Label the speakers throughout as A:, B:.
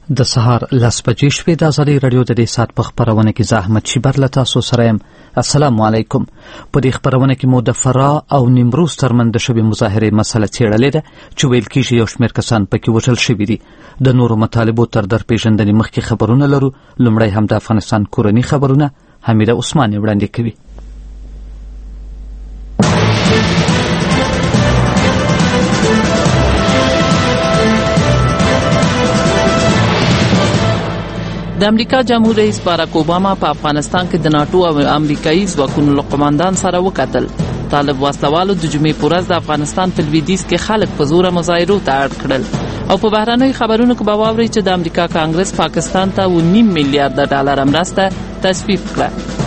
A: د سهار 10 بجې شوې د ازادي رادیو د دې ساعت په خبرونه کې زه احمد شیبر له تاسو سره یم. السلام علیکم. په دې خبرونه کې مو د فراه او نیمروز ترمنځ د شوې مظاهرې مسله څېړلې ده چې ویل کېږي یو شمېر کسان پکې وژل شوي دي. د نورو مطالبو تر درپېژندنې مخکې خبرونه لرو. لومړی هم د افغانستان کورني خبرونه حمیده عثمان وړاندې کوي.
B: د امریکا جمهور رئیس باراک اوباما په افغانستان کې د ناتو او امریکایي ځواکونو له قوماندان سره وکتل. طالب وسلوالو د جمعې په ورځ د افغانستان په لویدیځ کې خلک په زوره مظاهرو ته اړ کړل. او په بهرنیو خبرونو کې به واورئ چې د امریکا کانګرس پاکستان ته 9 میلیارډ ډالر مرسته تصویب کړه.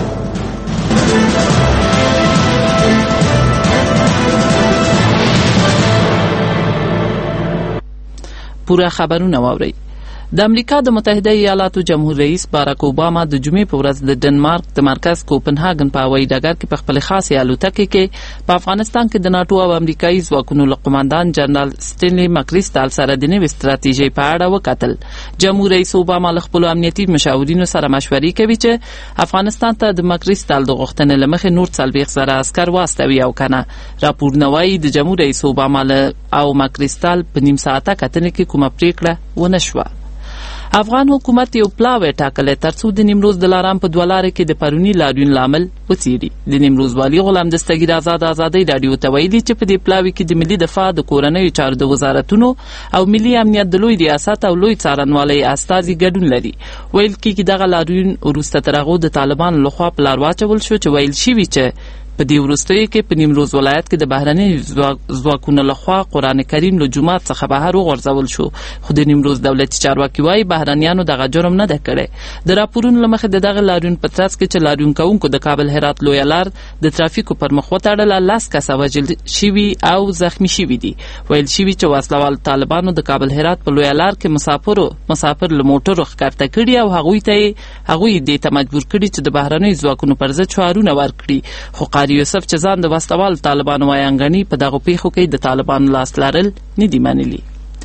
B: پوره خبرونه واورئ. د امریکا د متحده ایالاتو جمهور رئیس باراک اوباما د جمعې په ورځ د ډنمارک د مرکز کوپنهاګن په هوایي ډګر کې په خپل خاصه الوتکه کې په افغانستان کې د ناتو او امریکایي ځواکونو له قوماندان جنرال سټینلی مکریستال سره د نوې ستراتیژۍ په اړه وکتل. جمهور رئیس اوباما له خپل امنیتي مشاورینو سره مشورې کوي چې افغانستان ته د مکریستال د غوښتنې له مخې نور 40,000 عسكر واستوي او کنه. راپورونه وايي د جمهور رئیس اوباما او مکریستال په نیم ساعته کتنې کې کومه پریکړه ونه شوه. افغان حکومت یو پلاوی ټاکلی ترڅو د نیمروز د لارام په 2 لارې کې د پرونی لاریون لامل وڅیړي. د نیمروز والی غلام دستګیر ازادۍ رادیو ته ویلي چې په دې پلاوی کې د ملي دفاع د کورنیو چارو د وزارتونو او ملي امنیت د لوی ریاست او لوی څارنوالۍ استازي ګډون لري. ویل کېږي دغه لاریون وروسته تر هغه د طالبانو لخوا په لار واچول شو چې ویل شوي چې په دې وروستیو کې په نیمروز ولایت کې د بهرني ځواکونو لخوا قرآن کریم له جومات څخه بهر وغورځول شو. خو د نیمروز دولتي چارواکي وايي بهرنیانو دغه جرم نه ده کړی. د راپورونو له مخې دغه لاریون په ترڅ کې چې لاریون کوونکو د کابل هرات لویه لار د ترافیکو پر مخ وتړله 10 کسه وژل شوي او زخمی شوي دي. ویل شوي چې وسلوال طالبانو د کابل هرات په لویه لار کې مسافر له موټرو ښکته کړي او هغوی دې ته مجبور کړي چې د بهرنیو ځواکونو پر ضد شعارونه ورکړي. خو یوسف چې ځان د وسلوال طالبانو وایانګني په دغه پیښو کې د طالبانو لاس لرل نه دي منلي.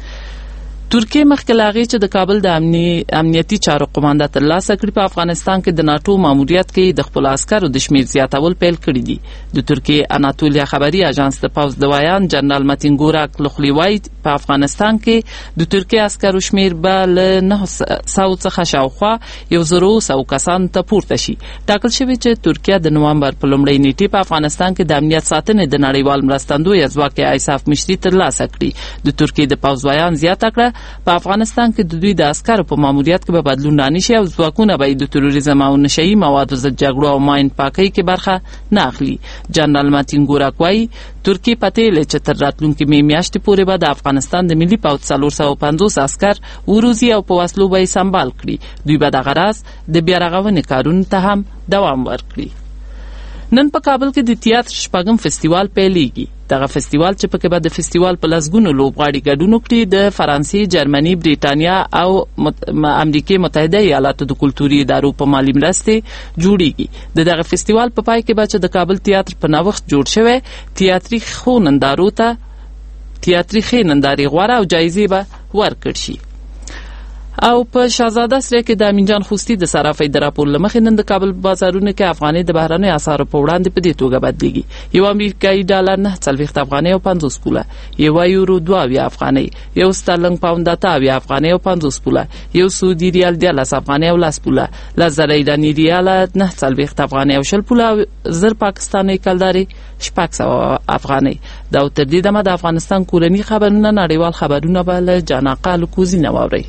B: ترکیه مخکې له هغې چې د کابل د امنیتي چارو قومانده ترلاسه کړي په افغانستان کې د ناټو ماموریت کې د خپلو عسکرو د شمېر زیاتول پیل کړي دي. د ترکیه اناتولیا خبري اژانس د پوځ د وایان جنرال متین ګورک لخوا وایي په افغانستان کې د ترکیه عسکرو شمېر به له 900 څخه شاوخوا 1,100 کسانو ته پورته شي. ټاکل شوی چې ترکیه د نوامبر په لومړۍ نیټې په افغانستان کې د امنیت ساتنې د نړیوال مرستندوی ځواک ایساف مشري ترلاسه کړي. د ترکیه د پوځ وایان زیاته کړه په افغانستان کې د دوی د عسکرو په ماموریت کې به بدلون رانشي او ځواکونه به د تروریزم او نشهیي موادو ضد جګړو او ماین پاکۍ کې برخه نه اخلي. جنرال متین ګورک وایي ترکیه پته لري چې تر راتلونکي میاشتې پورې به د افغانستان د ملي پوځ 450 عسكر وروزي او په وسلو به سمبال کړي. دوی به دغه راز د بیا رغونې کارونو ته هم دوام ورکړي. نن په کابل کې د تیاتر شپږم فستیوال پیلېږي. دغه فستیوال چې پکې به د فستیوال په لسګونو لوبغاړي ګډون وکړي د فرانسې، جرمني، بریټانیا او امریکای متحده ایالاتو د کلتوري ادارو په مالي مرستې جوړیږي. دغه فستیوال په پای کې به چې د کابل تیاتر په نوښت جوړ شوی تیاتري خو نندارو ته تیاتري ننداري غوړه او جایزې به ورکړ شي. او په شاهزاده سره کې د امینجان خوستی د صرافۍ د راپور لمخې نن د کابل بازارونو کې افغاني د بهرنۍ اسعارو په وړاندې په دې توګه بدلیږي. یو امریکایي ډالر 9.40 افغانۍ او 50 پوله، یو یورو 2 افغانۍ، یو سترلنګ پاوند 8 افغانۍ او 50 پوله، یو سعودي ریال 10 افغانۍ او 10 پوله، 10 ایرانی ریال 9.40 افغانۍ او 10 پوله، 1000 پاکستاني کلداري 600 افغانۍ. دا تر دې دمه د افغانستان کورني خبرونه نړیوال خبرونه بل جانقه لکوزي نه واوري.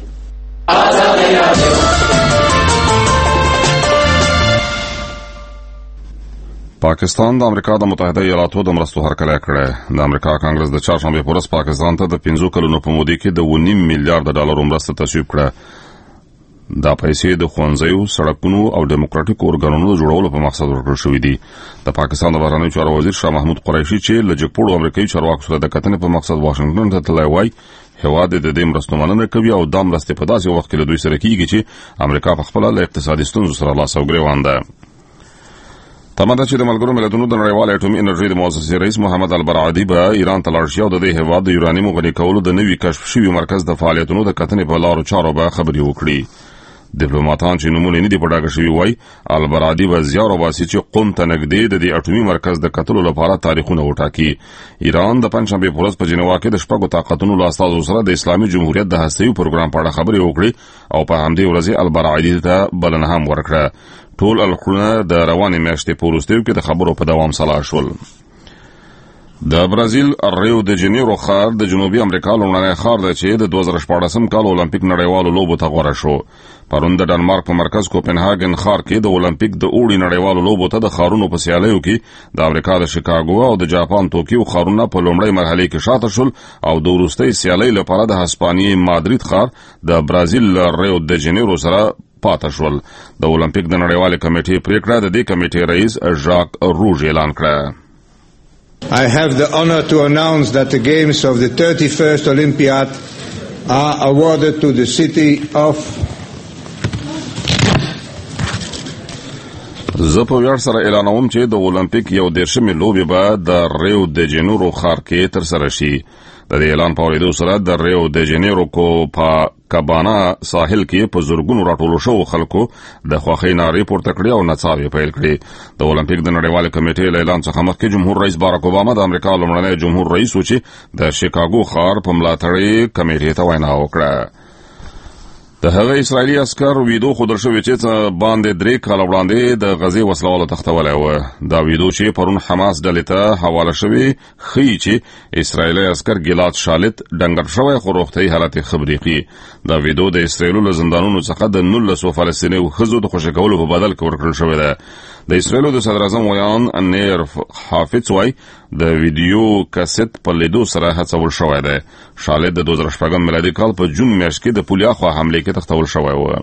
C: پاکستان د امریکا د متحده ایالاتو د مرستو هرکلی کړی. د امریکا کانګرس د چهارشنبې په ورځ پاکستان ته د 5 کلونو په موده کې د 9 میلیارډ ډالرو مرسته تصویب کړه. دا پیسې د ښوونځیو، سړکونو او ډیموکراټیک اورګانونو د جوړولو په مقصد ورکړل شوې دي. د پاکستان د بهرنیو چارو وزیر شاه محمود قریشي چې له جګپوړو امریکایي چارواکو سره د کتنې په مقصد واشنګټن ته تللی وای هواد د دې مرستو مننه کوي او دا مرستې په داسې وخت کې له دوی سره کیږي چې امریکا په خپل له اقتصادي ستونزو سره لاس او ګریوان ده. تماده چې د ملګرو ملتونو د نړیوال اټومي انرژي د مؤسسې رئیس محمد البرعادي به ایران ته لاړ شي او د دې هیواد د یورانیم غني کولو د نوي کشف شوي مرکز د فعالیتونو د کتنې په لارو چارو به خبرې وکړي. ډیپلوماټان چې نومونه نه دي په ډاګه شوي وایي البرعادي به زیار وباسي چې قم ته نږدې د دې اټومي مرکز د کتلو لپاره تاریخونه وټاکي. ایران د پنځشنبې په ورځ په جنیوا کې د شپږو طاقتونو له استازو سره د اسلامي جمهوریت د هسته‌یي پروګرام په اړه خبرې وکړي او په همدې ورځ البرعادي ته بلنه هم ورکړه. ټول اړخونه د روانې میاشتې په وروستیو کې د خبرو په دوام سلا شول. د برازیل ریو د جنیرو ښار د جنوبي امریکا لومړنی ښار دی چې د 2014 کال اولمپیک نړیوالو لوبو ته غوره شو. پرون د ډنمارک په مرکز کوپنهاګن ښار کې د اولمپیک د اوړي نړیوالو لوبو ته د ښارونو په سیالیو کې د امریکا د شیکاګو او د جاپان توکیو ښارونه په لومړۍ مرحله کې شاته شول او د وروستۍ سیالۍ لپاره د هسپانیې مادرید ښار د برازیل ریو د جنیرو سره پاتې شول. د اولمپیک د نړیوالې کمیټې پریکړه د دې کمیټې رئیس ژاک روژ اعلان کړه.
D: I have the honor to announce that the games of the 31st Olympiad are awarded to the city of
C: زه په ویاړ سره اعلانوم چې د اولمپیک یو 13مې لوبې به د ریو د جنیرو ښار کې ترسره شي. د دې اعلان په اورېدو سره د ریو د جنیرو کو په کابانا ساحل کې په زرګونو راټولو شوو خلکو د خوښۍ نارې پورته کړې او نڅاوې پیل کړې. د اولمپیک د نړیوالې کمیټې له اعلان څخه مخکې جمهور رئیس باراک اوباما د امریکا لومړنی جمهور رئیس و چې د شیکاګو ښار په ملاتړ کمیټې ته وینا وکړه. د هغه اسرائیلي عسكر ویډیو خودل شوی چې باندې 3 کال وړاندې د غزې وسلوالو تختولای و. دا ویډیو چې پرون حماس ډلې ته حواله شوی ښیي چې اسرائیلي عسكر ګیلاد شالت ډنګر شوی خو روغتي حالت خبريقي. دا ویډیو د اسرائیل له زندانونو څخه د 19 فلسطیني خزو د خوشی کولو په بدل کې ورکړل شوی دی. د اسرائیل د صدر اعظم ویان نیر حافظ وای د ویډیو کاست په لیدو سره هڅول شوی دی. شالت د 2014 میلادي کال په جون میاشت کې د پولیا خوا حمله کې تختول شوی و.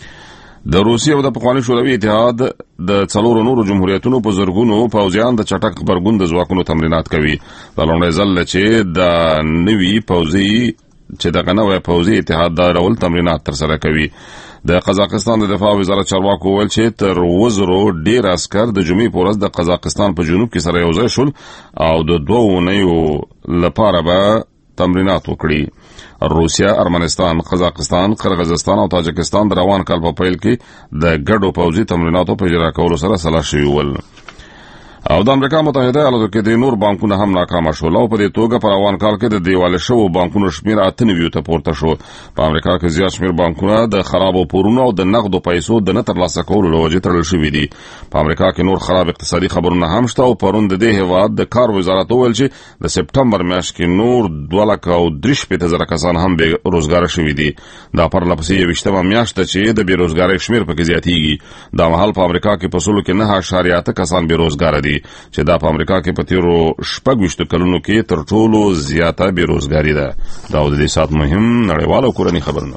C: د روسیې او د پخواني شوروي اتحاد د څلورو نورو جمهوریتونو په زرګونو پوځیان د چټک خبرګون د ځواکونو تمرینات کوي. د لومړي ځل چې د نوي پوځي چې دغه نوی پوځي اتحاد د ډول تمرینات ترسره کوي. د قزاقستان د دفاع وزارت چارواکو ویل چې تر 1000 ډیر عسكر د جمعې په ورځ د قزاقستان په جنوب کې سره یوځای شول او د 2 اونیو لپاره به تمرینات وکړي. روسیا، ارمنستان، قزاقستان، قرغیزستان او تاجکستان د روان کال په پیل کې د ګډو پوځي تمریناتو په اجرا کولو سره سلا شوي ول. او د امریکا متحده ایالاتو کې د نور بانکونه هم ناکام شول او په دې توګه په روان کال کې د دیواله شوو بانکونو شمیر 98 ته پورته شو. په امریکا کې زیات شمیر بانکونه د خرابو پورونو او د نقدو پیسو د نه ترلاسه کولو له وجې تړل شوي دي. په امریکا کې نور خراب اقتصادي خبرونه هم شته او پرون د دې هیواد د کار وزارت ویل چې د سپټمبر میاشت کې نور 2,30,000 کسان هم بې روزګاره شوي دي. دا پرلپسې 20مه میاشت ده چې د بیروزګارۍ شمیر پکې زیاتېږي. دا مهال په امریکا کې په سلو کې 9.8 کسان بیروزګاره دي چې دا په امریکا کې په تیرو 26 کلونو کې تر ټولو زیاته بیروزګاری ده. دا د دې سات مهم نړیوال او کورنی خبرونه.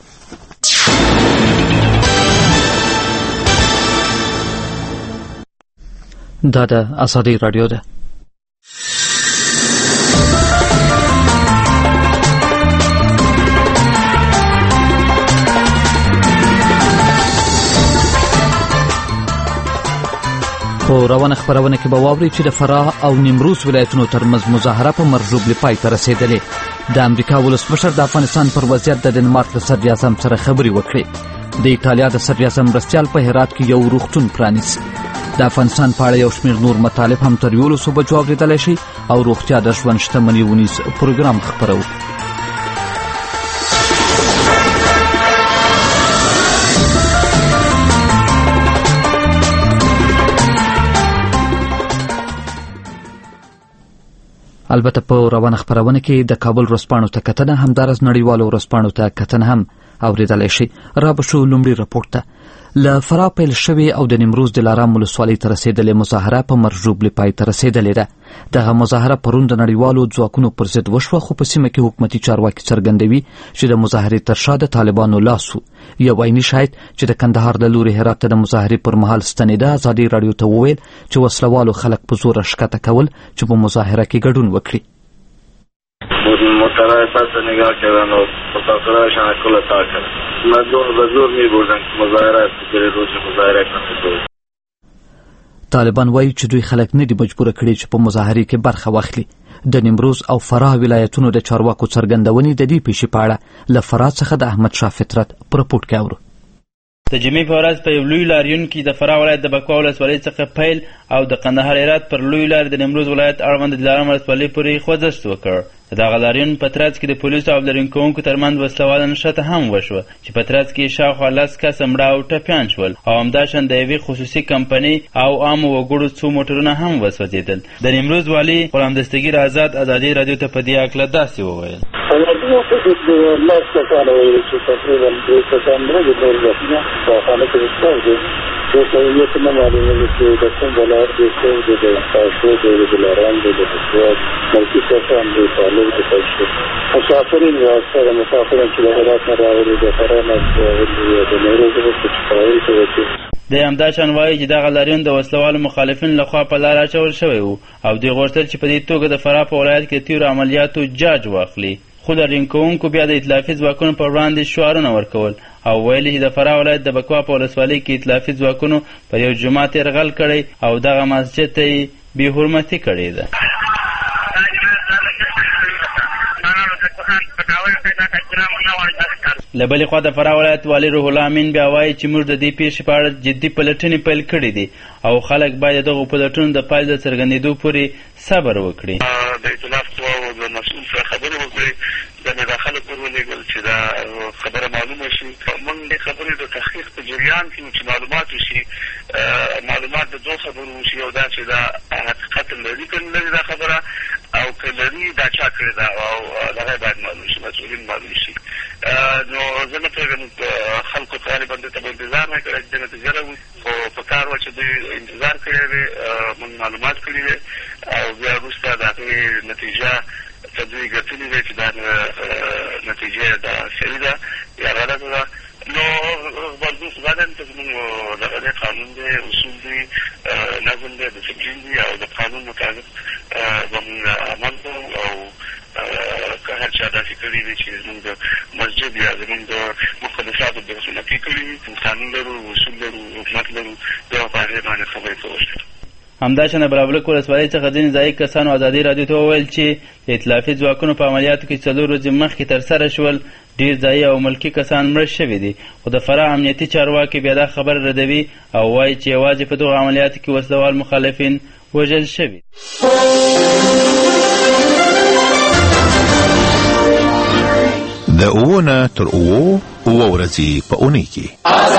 A: دا د ازادي رادیو ده. په روانه خبرونه کې به واوري چې د فراه او نیمروز ولایتونو ترمنځ مظاهره په مرجوب لپای ته رسیدلې. د امریکا ولسمشر د افغانستان پر وضعیت د ډنمارک له صدر اعظم سره خبرې وکړې. د ایټالیا د صدر اعظم مرستیال په هرات کې یو روغتون پرانیست. د افغانستان په اړه یو شمېر نور مطالب هم تر 11 بجو اورېدلی شي او روغتیا د ژوند شتمني ونیز پروګرام خپروو. البته په روانه خبرونه کې د کابل ورځپاڼو ته کتنه همدارس نړیوالو ورځپاڼو ته کتنه هم اوریدلای شي. را به شو لومړی راپورټ ته. له فراه پیل شوې او د نیمروز د لارام ولسوالۍ ته رسېدلې مظاهره په مرجوب لپای ته رسېدلې ده. دغه مظاهره پرون د نړیوالو ځواکونو پر ضد وشوه خو په سیمه کې حکومتي چارواکي څرګندوي چې د مظاهرې تر شا د طالبانو لاس و. یو عیني شاهد چې د کندهار له لوري هرات ته د مظاهرې پر مهال ستنېده ازادي رادیو ته وویل چې وسلوالو خلک په زوره ښکته کول چې په مظاهره کې ګډون وکړي.
E: مطالعه پس نگاه کردن و مسافرهایشان از کل تا کردن. مردم به زور می بردن که مظاهره برای روز مظاهره کنند.
A: طالبان وایي چې دوی خلک نه دي مجبوره کړي چې په مظاهرې کې برخه واخلي. د نیمروز او فراه ولایتونو د چارواکو څرګندونې د دې پیښې په اړه له فراه څخه د احمد شاه فطرت په رپورټ کې اورو.
F: د جمعې په ورځ په یو لوی لاریون کې د فراه ولایت د بکوا ولسوالۍ څخه پیل او د قندهار هرات پر لوی لارې د نیمروز ولایت اړوند د دلارام ولسوالۍ پورې خوځښت وکړ. د دغه لاریون په ترڅ کې د پولیسو او لاریون کوونکو ترمنځ وسلواله نښته هم وشوه چې په ترڅ کې شاوخوا 10 کسه مړه او ټپیان شول او همداشان د یوې خصوصي کمپنۍ او عامو وګړو څو موټرونه هم وسوځېدل. د نیمروز والي غلام دستګیر آزاد ازادي راډیو ته په دې هکله داسې وویل:
G: ये तो मालूम है कि दक्षिण बलार जैसे जो पासो जो दिलाराम जो बसवास मल्टी कैसा हम भी तालुक दिखाई मुसाफिरीन वास्ता मुसाफिरों की लहरात में रावली दफरा में जो नेहरू को कुछ पाई तो वैसे
F: د همداشان وایي چې دغه لاریون د وسلوالو مخالفین لخوا په لار اچول شوی و او دوی غوښتل چې په دې توګه د فراه په ولایت کې تیرو عملیاتو جاج واخلي. خو لاریون کوونکو بیا د ائتلافي ځواکونو پر وړاندې شعارونه ورکول او ویل چې د فراه ولایت د بکوا په ولسوالۍ کې ائتلافي ځواکونو پر یو جومات یرغل کړی او دغه مسجد ته یې بې حرمتي کړې ده. له بلې خوا د فراه ولایت والي روح الله امین بیا وایي چې موږ د دې پیښې په اړه جدي پلټنې پیل کړي دي او خلک باید د دغو پلټنو د پایلو د څرګندېدو پورې صبر وکړي.
H: د ائتلاف قواو د مسؤل سره خبرې وکړې، د مداخله پر ولېږل چې دا خبره معلومه شي. موږ دې خبرې د تحقیق په جریان کې چې معلومات وشي، معلومات د دوه خبرو وشي، یو دا چې دا حقیقت لري که نه لري دا خبره، او که لري دا چا کړې ده او دغه باید معلوم شي، مسؤلین معلوم شي. نو زه نه پوهېږم خلکو طالبان دې ته به انتظار نه کړی چې د نتیجه راوځي، خو په کار وه چې دوی انتظار کړی دی، موږ معلومات کړي دی او بیا وروسته د هغې نتیجه ته دوی ګټلې دی چې دا نتیجه دا صحیح ده یا غلطه ده. نو غبرګون خو دا دی چې زموږ دغه دی قانون دی، اصول دی، نظم دی، ډسپلین دی او د قانون مطابق به موږ عمل کوو او که هر چا داسې کړي دي چې زموږ د مسجد یا زموږ د مقدساتو درسونه پرې کړي دي، قانون لرو، اصول لرو، حکومت لرو، بیا په هغې باندې خبرې کول.
F: همداشان د بلابلک ولسوالۍ څخه ځینې ځایي کسانو ازادي راډیو ته وویل چې د ائتلافي ځواکونو په عملیاتو کې 4 ورځې مخکې ترسره شول. ډېر ځایي او ملکي کسان مړه شوي دي، خو د فراه امنیتي چارواکي بیا دا خبره ردوي او وایي چې یوازې په دغو عملیاتو کې وسلوال مخالفین وژل شوي.
I: د اوونه تر اوو ورځې په اونۍ کې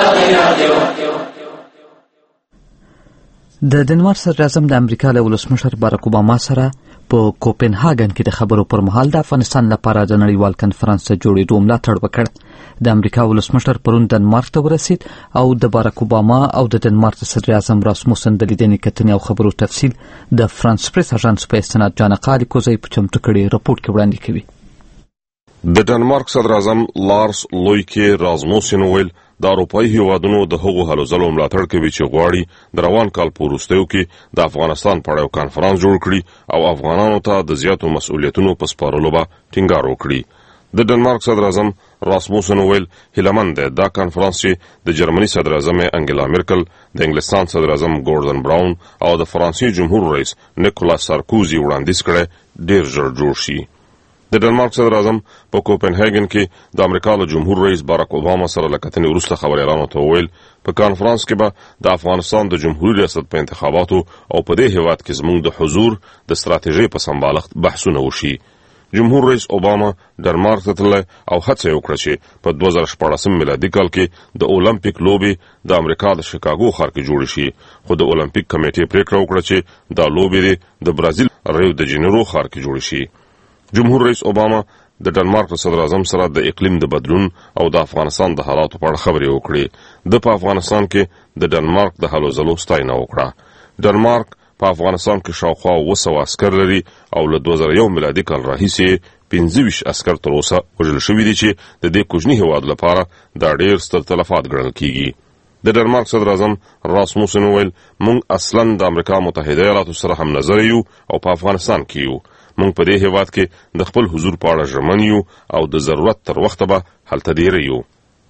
A: د ډنمارک صدر اعظم د امریکا له ولسمشر باراک اوباما سره په کوپنهاګن کې د خبرو پر مهال د افغانستان لپاره د نړیوال کنفرانس ته جوړېدو ملاتړ وکړ. د امریکا ولسمشر پرون ډنمارک ته ورسید او د باراک اوباما او د ډنمارک صدر اعظم راسموسن د لیدنې کتنې او خبرو تفصیل د فرانس پریس اژانس په استناد جانقه لیکوزی په چمتو کړي رپورټ کې وړاندې کوي.
C: د ډنمارک صدر اعظم لارس لویکې رازموسن ویل د اروپایي هیوادونو د هغو هلو ځلو ملاتړ کوي چې غواړي د روان کال په وروستیو کې د افغانستان په اړه یو کنفرانس جوړ کړي او افغانانو ته د زیاتو مسؤلیتونو په سپارلو به ټینګار وکړي. د ډنمارک صدر اعظم راسموسن ویل هیله مند دی دا کنفرانس چې د جرمني صدر اعظم انګلا مرکل، د انګلستان صدر اعظم ګوردن براون او د فرانسې جمهور رئیس نیکولاس سارکوزي وړاندیز کړی ډیر ژر جوړ شي. د ډنمارک صدر اعظم په کوپنهاګن کې د امریکا له جمهور رئیس باراک اوباما سره له کتنې وروسته خبریالانو ته وویل په کنفرانس کې به د افغانستان د جمهوریت ریاست په انتخاباتو او په دې هیواد کې زموږ د حضور د ستراتیژۍ په سمبالښت بحثونه وشي. جمهور رئیس اوباما ډنمارک ته تللی او هڅه وکړه چې په 2014 میلادي کال کې د اولمپیک لوبې د امریکا د شیکاګو ښار کې جوړې شي، خو د اولمپیک کمیټې پریکړه وکړه چې دا لوبې د برازیل ریو د جنیرو ښار کې جوړې شي. جمهور رئیس اوباما د ډنمارک صدر اعظم سره د اقلیم د بدلون او د افغانستان د حالاتو په اړه خبرې وکړې. د په افغانستان کې د ډنمارک د هلو ځلو ستاینه وکړه. ډنمارک په افغانستان کې شاوخوا 200 عسکر لري او له 2001 میلادي کال راهیسې 25 عسکر تر اوسه وژل شوي دي چې د دې کوچني هیواد لپاره دا ډېر ستر تلفات ګڼل کیږي. د ډنمارک صدر اعظم راسموسن ویل موږ اصلا د امریکا متحده ایالاتو سره هم نظر یو او په افغانستان کې یو. موږ په دې هیواد کې د خپل حضور په اړه ژمن یو او د ضرورت تر وخته به هلته ډیر یو.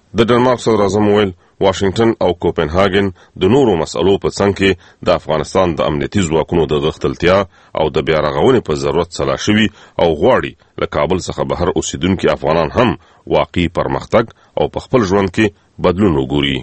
C: د ډنمارک صدر اعظم ویل واشنگټن او کوپنهاګن د نورو مسألو په څنګ کې د افغانستان د امنیتي ځواکونو د غښتلتیا او د بیا رغونې په ضرورت سلا شوي او غواړي له کابل څخه بهر اوسیدونکي افغانان هم واقعي پرمختګ او په خپل ژوند کې بدلون وګوري.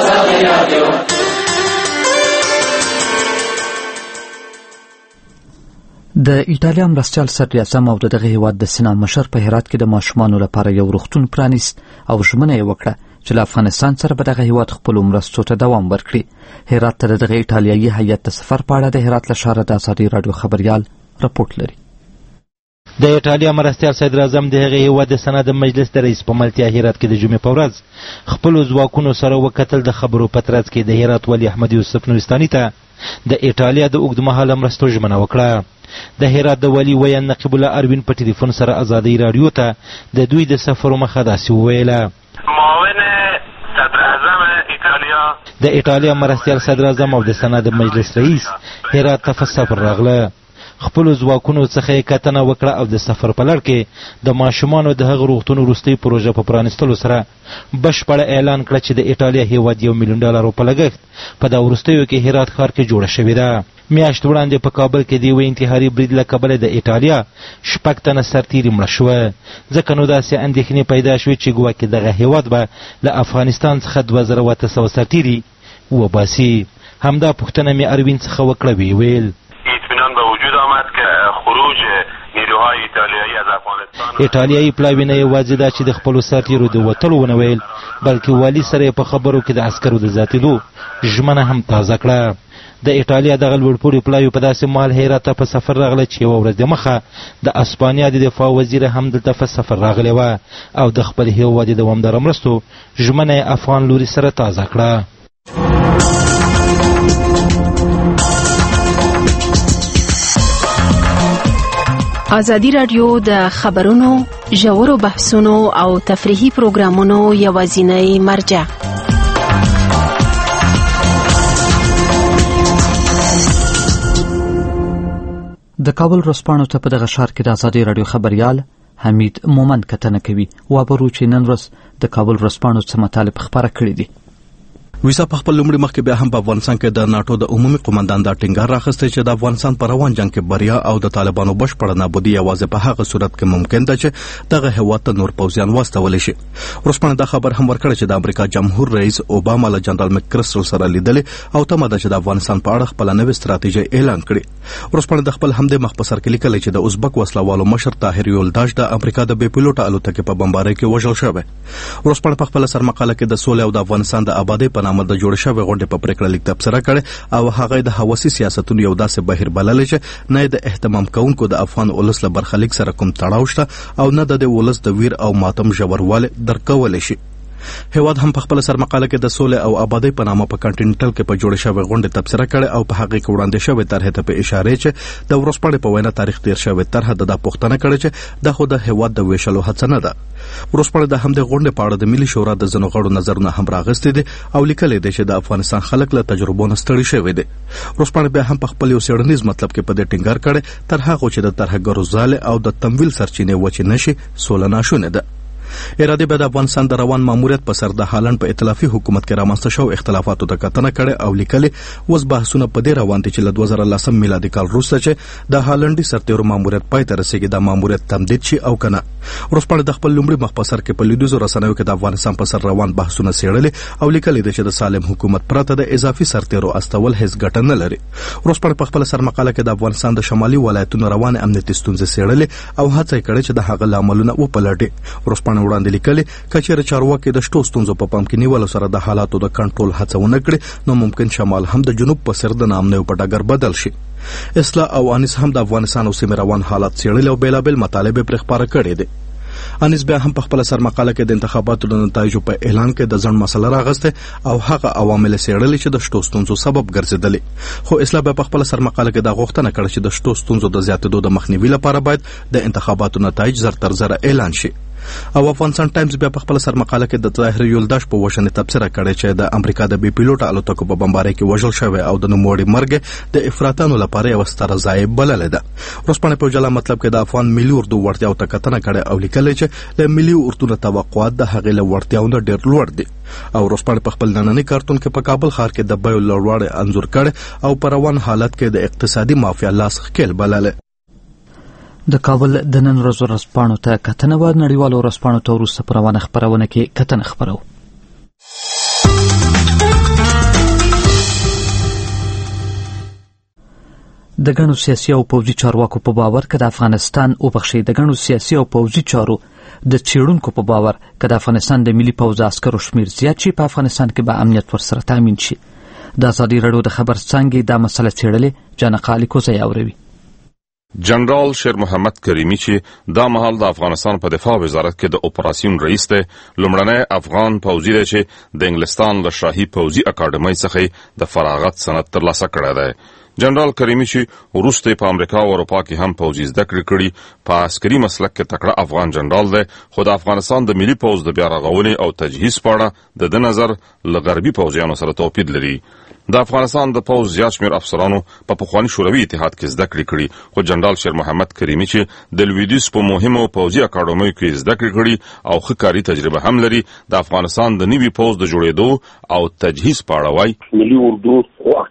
A: د ایټالیا مرستیال صدر اعظم او دغه هیواد د سنا مشر په هرات کې د ماشومانو لپاره یو روغتون پرانیست او ژمنه یې وکړه چې له افغانستان سره به دغه هیواد خپلو مرستو ته دوام ورکړي. هرات ته د دغه ایټالیایي هیات د سفر په اړه د هرات له ښاره د ازادي راډیو خبریال رپورټ لري.
J: د ایټالیا مرستیال صدر اعظم د هغې هیواد د سنا د مجلس د رئیس په ملتیا هرات کې د جمعې په ورځ خپلو ځواکونو سره وکتل. د خبرو په ترڅ کې د هرات والي احمد یوسف نورستاني ته د ایټالیا د اوږدمهاله مرستو ژمنه وکړه. د هرات د والي ویان نقیب الله اروین په ټلیفون سره ازادي راډیو ته د دوی د سفر مخه داسې وویله.
H: معاون صدر اعظم ایټالیا
J: د ایټالیا مرستیال صدر اعظم او د سنا د مجلس رئیس هرات ته په سفر راغله. خپلو ځواکونو څخه یې کتنه وکړه او د سفر په لړ کې د ماشومانو د هغه روغتون وروستۍ پروژه په پرانیستلو سره بشپړه اعلان کړه چې د ایټالیا هیواد $1 ملیون په لګښت په دا وروستیو کې هرات ښار کې جوړه شوې ده. میاشت وړاندې په کابل کې د یوه انتحاري برید له کبله د ایټالیا 6 تنه سرتیري مړه شوه. ځکه نو داسې اندېښنې پیدا شوې چې ګواکې دغه هیواد به له افغانستان څخه 2800 سرتیري وباسي. همدا پوښتنه مې اروین څخه وکړه. ویې ویل
H: اطمینان به وجود آمد که خروج نیروهای ایتالیایی از افغانستان
J: ایټالیایي پلاوي نه یوازې دا چې د خپلو سرتیرو د وتلو ونه ویل بلکې والي سره په خبرو کې د عسکرو د زیاتېدو ژمنه هم تازه کړه. د ایټالیا دغه لوړپوړي پلاوي په داسې مهال هرات ته په سفر راغله چې یوه ورځ دمخه د اسپانیا د دفاع وزیره هم دلته په سفر راغلې وه او د خپل هیواد د دوامداره مرستو ژمنه یې افغان لوري سره تازه کړه.
K: ازادي راډیو د خبرونو، ژورو بحثونو او تفریحي پروګرامونو یوازینۍ مرجع.
A: د کابل ورځپاڼو ته په دغه ښار کې د ازادي راډیو خبریال حمید مومند کتنه کوي. وابرو چې نن ورځ د کابل ورځپاڼو څه مطالب خپاره کړي دي.
L: ویسا په خپل لومړي مخ کې بیا هم په افغانستان کې د ناتو د عمومي قومندان دا ټینګار راخسته چې د افغانستان پر روان جنگ کې بریا او د طالبانو بشپړه نابودي یوازې په هغه صورت کې ممکن ده چې دغه هیواد ته نور پوځیان واستول شي. ورځپاڼه دا خبر هم ورکړه چې د امریکا جمهور رئیس اوباما له جنرال مکرستل سره لیدل او تمه ده چې د افغانستان په اړه خپل نوې ستراتیژي اعلان کړي. ورځپاڼه د خپل همدې مخ په سر کې لیکل چې د ازبک وسلوالو مشر طاهر یولداش د امریکا د بې پیلوټه الوتکې په بمبارۍ کې وژل شوی. ورځپاڼه په خپل سرمقاله کې د سولې او د افغانستان د آبادۍ په نامه د جوړ شوی غونډې په پریکړه لیک تبصره کړې او هغه د هوسي سیاستونو یو داسې بهیر بللی چې نه د اهتمام کوونکو د افغان ولس له برخلیک سره کوم تړاو شته او نه د ولس د ویر او ماتم ژوروالی درک کولی شي. هیواد هم په خپل سرمقاله کې د سولې او آبادۍ په نامه په کانټیننټل کې په جوړ شوی غونډې تبصره کړې او په هغه کې وړاندې شوی طرحې ته په اشاره چې د ورځپاڼې په وینا تاریخ تیر شوی طرحه د پوښتنه کړې چې د خو د هیواد د ویشلو هڅه نه ده. ورځپاڼه د همدې غونډې په اړه د ملي شورا د ځینو غړو نظرونه هم راغستې دي او لیکلي دي چې د افغانستان خلک له تجربو نه ستړي شوي دي. ورځپاڼه بیا هم په خپل یو څېړنیز مطلب کې په دې ټینګار کړی تر هغو چې د ترهګرو ځالې او د تمویل سرچینې وچې نشي سوله ناشونې ده. اراده به د افغانستان د روان ماموریت په سر د هالند په ائتلافي حکومت کې رامنځته شو اختلافاتو ته کتنه کړې او لیکلي اوس بحثونه په دې روان دي چې له 2010 میلادي کال وروسته چې د هالندي سرتیرو ماموریت پای ته رسیږي د ماموریت تمدید شي او کنه. ورځپاڼه د خپل لومړي مخ په سر کې په لیدوزو رسنیو کې د افغانستان په سر روان بحثونه څېړلي او لیکلي دي چې د سالم حکومت پرته د اضافي سرتیرو استول هیڅ ګټه نه لري. ورځپاڼه په خپل سرمقاله کې د افغانستان د شمالي ولایتونو روان امنیتي ستونزې څېړلي او هڅه کړې چې د هغه لاملونه وپلټي. ورځپاڼه وړاندې لیکلي کچېرې چارواکي د شتو ستونزو په پام کې نیولو سره د حالاتو د کنټرول هڅه ونه کړي نو ممکن شمال هم د جنوب په څېر د ناامنیو په ډګر بدل شي. اصلاح او انیس هم د افغانستان او سیمې روان حالات څېړلي او بېلابېل مطالب پرې خپاره کړي دي. انیس بیا هم په خپل سرمقاله کې د انتخاباتو د نتایجو په اعلان کې د ځنډ مسله راغسته او هغه عوامل څېړلي چې د شتو ستونزو سبب ګرځېدلي. خو اصلاح بیا په خپل سرمقاله کې دا غوښتنه کړې چې د شتو ستونزو د زیاتېدو د مخنیوي لپاره باید د انتخاباتو نتایج زر تر زره اعلان شي. او افغانستان ټایمز بیا په خپل سرمقاله کې د طاهر یولداش په وژنې تبصره کړې چې د امریکا د بي پیلوټ الوتکو په بمبارۍ کې وژل شوی او د نوموړي مرګ د افراطیانو لپاره یو ستره ضایع بللې ده. ورځپاڼې په جلا مطلب کې د افغان ملي اردو وړتیاو ته کتنه کړې او لیکلې چې د ملي اردو توقعات د هغې له وړتیاو ډېر لوړ دي. او ورځپاڼې په خپل نننۍ کارتون کې په کابل ښار کې د بیو لوړوالی انځور کړی او په روان حالت کې د اقتصادي مافیا لاس ښکیل بللی.
A: د کابل د نن ورځو ورځپاڼو ته کتنه و. نړیوالو ورځپاڼو ته وروسته په روانه خپرونه کې کتنه خپرو. د ګڼو سیاسي او پوځي چارواکو په باور که د افغانستان د ګڼو سیاسي او پوځي چارو د څېړونکو په باور که د افغانستان د ملي پوځ عسکرو شمېر زیات شي، په افغانستان کې به امنیت ورسره تامین شي. د ازادي راډیو د خبر څانګې دا مسله څېړلې. جانقه الیکوزی اوروي.
C: جنرال شیر محمد کریمی چې دا مهال د افغانستان په دفاع وزارت کې د اپراسیون رئیس دی، لومړنی افغان پوځي دی چې د انګلستان له شاهي پوځي اکاډمۍ څخه د فراغت سند ترلاسه کړی دی. جنرال کریمی چې وروسته په امریکا او اروپا کې هم پوځي زده کړې کړي، په عسکري مسلک کې تکړه افغان جنرال دی، خو د افغانستان د ملي پوځ د بیا رغونې او تجهیز په اړه د نظر له غربي پوځیانو سره توپیر لري. د افغانستان د پوځ زیات شمېر افسرانو په پخواني شوروي اتحاد کې زده کړې کړي، خو جنرال شیر محمد کریمی چې د لویدیځ په مهمو پوځي اکاډمیو کې زده کړې کړي او ښه کاري تجربه هم لري، د افغانستان د نوي پوځ د جوړېدو او تجهیز په اړه وایي.
M: ملي اردو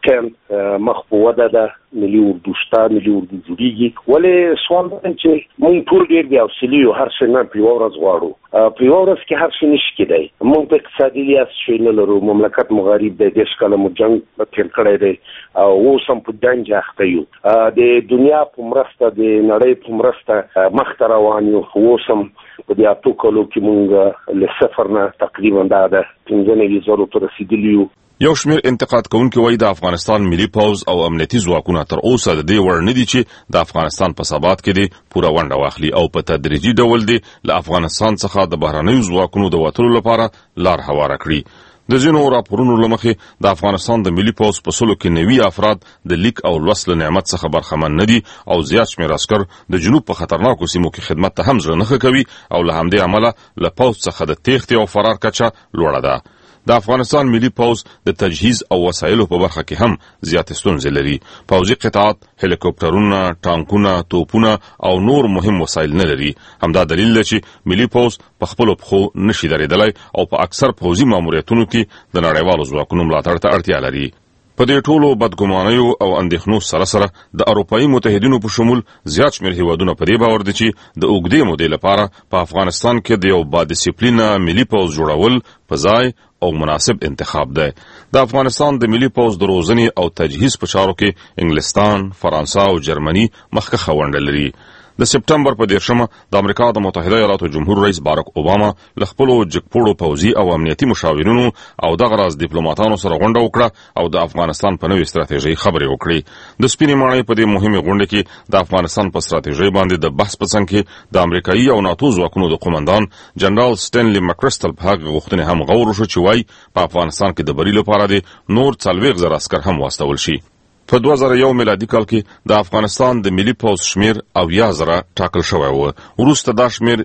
M: واقعا مخ په وده ده، ملي اردو شته، ملي اردو جوړیږي. ولې سوال دی چې موږ ټول ډېر بې حوصلې یو، هر څه نه په یوه ورځ غواړو. په یوه ورځ کې هر څه نشي کېدی. موږ په اقتصادي لحاظ شی نه لرو، مملکت مو غریب دی، 10 کاله مو جنګ تېر کړی دی او اوس هم په جنګ اخته یو. د دنیا په مرسته، د نړۍ په مرسته مخته روان یو. اوس هم په دې 8 کالو کې موږ له صفر نه تقریبا دا د 15,000 ته رسېدلي یو.
C: یو شمېر انتقاد کوونکي وایي د افغانستان ملي پوځ او امنیتي ځواکونه تر اوسه د دې وړ نه دي چې د افغانستان په ثبات کې دي پوره ونډه واخلي او په تدریجي ډول دي له افغانستان څخه د بهرنیو ځواکونو د وتلو لپاره لار هواره کړي. د ځینو راپورونو له مخې د افغانستان د ملي پوځ په 100 کې 90 افراد د لیک او لوست له نعمت څخه برخمن نه دي او زیات شمېر عسکر د جنوب په خطرناکو سیمو کې خدمت ته هم زړه نه ښه کوي او له همدې امله له پوځ څخه د تېښتې او فرار کچه لوړه ده. د افغانستان ملي پوځ د تجهیز او وسایلو په برخه کې هم زیاتې ستونزې لري. پوځي قطعات، هلیکوپټرونه، ټانکونه، توپونه او نور مهم وسایل نه لري. همدا دلیل دی چې ملي پوځ په خپلو پښو نشي درېدلی او په اکثر پوځي ماموریتونو کې د نړیوالو ځواکونو ملاتړ ته اړتیا لري. په دې ټولو بدګمانیو او اندېښنو سره سره د اروپایي متحدینو په شمول زیات شمېر هیوادونه په دې باور دي چې د اوږدې مودې لپاره په افغانستان کې د یو باډسپلینه ملي پوځ جوړول په ځای او مناسب انتخاب دی. د افغانستان د ملي پوځ د روزنې او تجهیز په چارو کې انګلستان، فرانسه او جرمني مخکښه ونډه لري. د سپټمبر په 10 د امریکا د متحده ایالاتو جمهور رئیس باراک اوباما له خپلو جګپوړو پوځي او امنیتي مشاورینو او دغه راز ډیپلوماټانو سره غونډه وکړه او د افغانستان په نوې ستراتیژۍ خبرې وکړې. د سپینې ماڼۍ په دې مهمې غونډه کې د افغانستان په ستراتیژۍ باندې د بحث په څنګ کې د امریکایي او ناتو ځواکونو د قومندان جنرال سټینلی مکرسټل په هغه غوښتنې هم غور وشو چې وایي په افغانستان کې د بری لپاره د نور 40,000 عسکر هم واستول شي. په 2001 میلادي کال کې د افغانستان د ملي پوځ شمیر 80,000 ټاکل شوی و. وروسته دا شمیر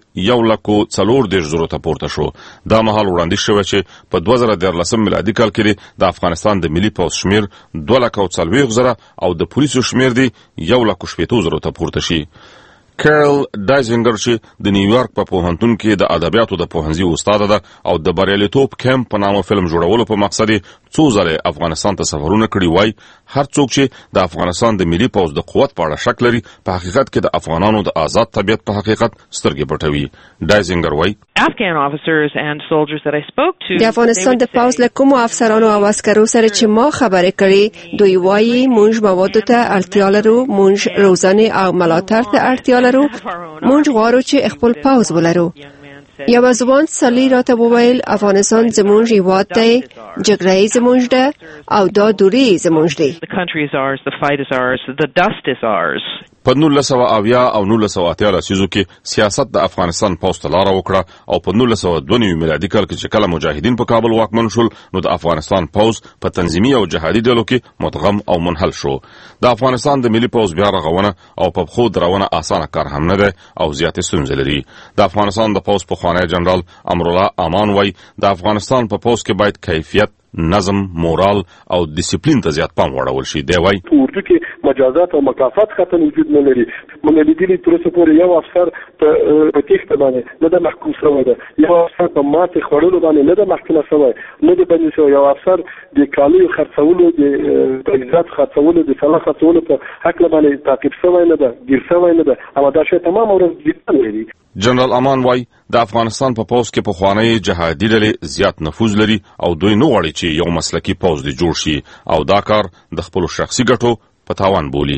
C: 1,40,000 ته پورته شو. دا مهال وړاندیز شوی چې په 2013 میلادي کال کې د افغانستان د ملي پوځ شمیر 2,40,000 او د پولیسو شمیر دی 1,80,000 ته پورته شي. کارل ډایزنګر چې د نیویارک په پوهنتون کې د ادبیاتو د پوهنځي استاد ده او د بریالیتوب کیمپ په نامه فلم جوړولو په مقصد څو ځله افغانستان ته سفرونه کړي وای، هر څوک چې د افغانستان د ملي پوځ د قوت په اړه شک لري په حقیقت کې د افغانانو د آزاد طبیعت په حقیقت سترګې پټوي. ډایزنګر وای
N: د افغانستان د پوځ له کومو افسرانو او عسکرو سره چې ما خبرې کړې دوی وایي موږ موادو ته اړتیا لرو، موږ روزنې او ملاتړ ته اړتیا لرو، موږ غواړو چې خپل پوځ ولرو. یو ځوان سړی راته وویل افغانستان زموږ هیواد دی، جګړه یې زموږ ده او دا دوری یې زموږ دی.
C: په 1980 او 1980 لسیزو کې سیاست د افغانستان پوځ ته لاره وکړه او په 1992 میلادي کال کې چې کله مجاهدین په کابل واکمن شول نو د افغانستان پوځ په تنظیمي او جهادي ډلو کې مدغم او منحل شو. د افغانستان د ملي پوځ بیا رغونه او په خو درونه اسانه کار هم نه ده او زیاتې ستونزې لري. د افغانستان د پوځ پخوانی جنرال امرالله امان وای د افغانستان په پوځ کې باید کیفیت، نظم، مورال او ډیسپلین ته زیات پام وړول شي. دی وای
O: اردو کې مجازات او مکافات خطر وجود نه لري. موږ لیدلي تر اوسه پورې یو افسر په تېښته باندې نه د محکوم شوی دی، یو افسر په ماتې خوړلو باندې نه د محکومه شوی، نه د بندي شوی، یو افسر د کالیو خرڅولو، د تجهیزات خرڅولو، د سلاح خرڅولو په هکله باندې تعقیب شوی نه ده، ګیر شوی نه ده. اما دا شی تمام ورځ جدي لري.
C: جنرال امان وای د افغانستان په پوځ کې پخوانی جهادي ډلې زیات نفوذ لري او دوی نه غواړي چې یو مسلکي پوځ دی جوړ شي او دا کار د خپل شخصي ګټو په تاوان بولي.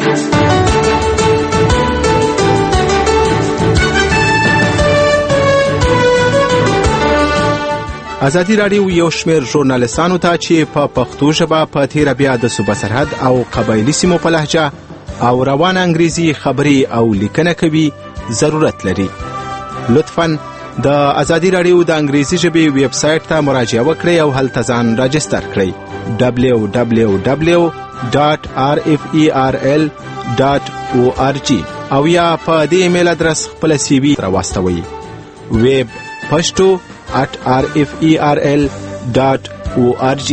P: ازادي راډیو یو شمېر ژورنالیستانو ته چې په پښتو ژبه په تیره بیا د صوبه سرحد او قبایلي سیمو په لهجه او روانه انګریزي خبرې او لیکنه کوي ضرورت لري. لطفاً د ازادي راډیو د انګریزي ژبې ویب سټ ته مراجعه وکړئ او هلته ځان راجستر کړئ. www.rferl.org او یا په دې ایمیل ادرس خپل سی وی راواستوئ. web.pashto@rferl.org.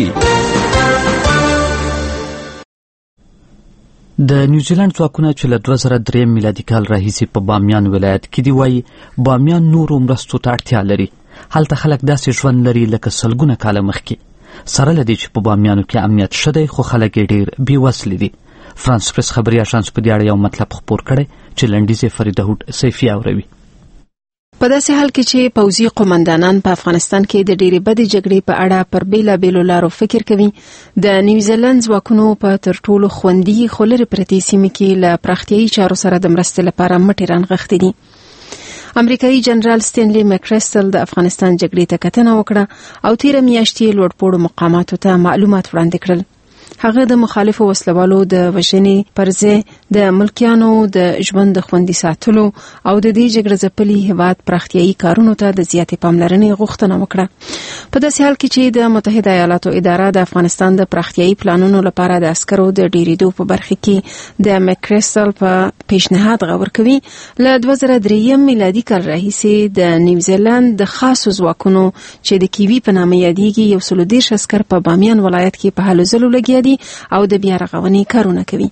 A: د نیوزیلند ځواکونه چې له 2003 میلادي کال راهیسې په بامیان ولایت کې دی وایي بامیان نورو مرستو ته اړتیا لري. هلته خلک داسې ژوند لري لکه سلګونه کاله مخکې، سره له دې چې په بامیانو کې امنیت ښه دی خو خلک یې ډېر بېوسلې دي. فرانس پریس خبري اژانس په دې اړه یو مطلب خپور کړی چې لنډیز یې فرید هوډ سیفي اوروي.
K: په داسې حال کې چې پوځي قومندانان په افغانستان کې د ډېرې بدې جګړې په اړه پر بیلابېلو لارو فکر کوي، د نیوزیلند ځواکونو په تر ټولو خوندي خو لرې پرتې سیمې کې له پراختیایي چارو سره د مرستې لپاره مټې رانغښتې دي. امریکایي جنرال سټینلي مکریسټل د افغانستان جګړې ته کتنه وکړه او تیره میاشت یې لوړپوړو مقاماتو ته معلومات وړاندې کړل. هغه د مخالفو وسلوالو د وژنې پر ځای د ملکیانو د ژوند د خوندي ساتلو او د دې جګړه ځپلي هیواد پراختیایي کارونو ته د زیاتې پاملرنې غوښتنه وکړه. په داسې حال کې چې د متحده ایالاتو اداره د افغانستان د پراختیایي پلانونو لپاره د عسکرو د ډیریدو په برخه کې د مکریسټل په پیشنهاد غور کوي، له 2003 میلادي کال راهیسې د نیوزیلند د خاصو ځواکونو چې د کیوي په نامه یادېږي 130 عسکر په بامیان ولایت کې په هلو ځلو لګیا دي او د بیا رغونې کارونه کوي.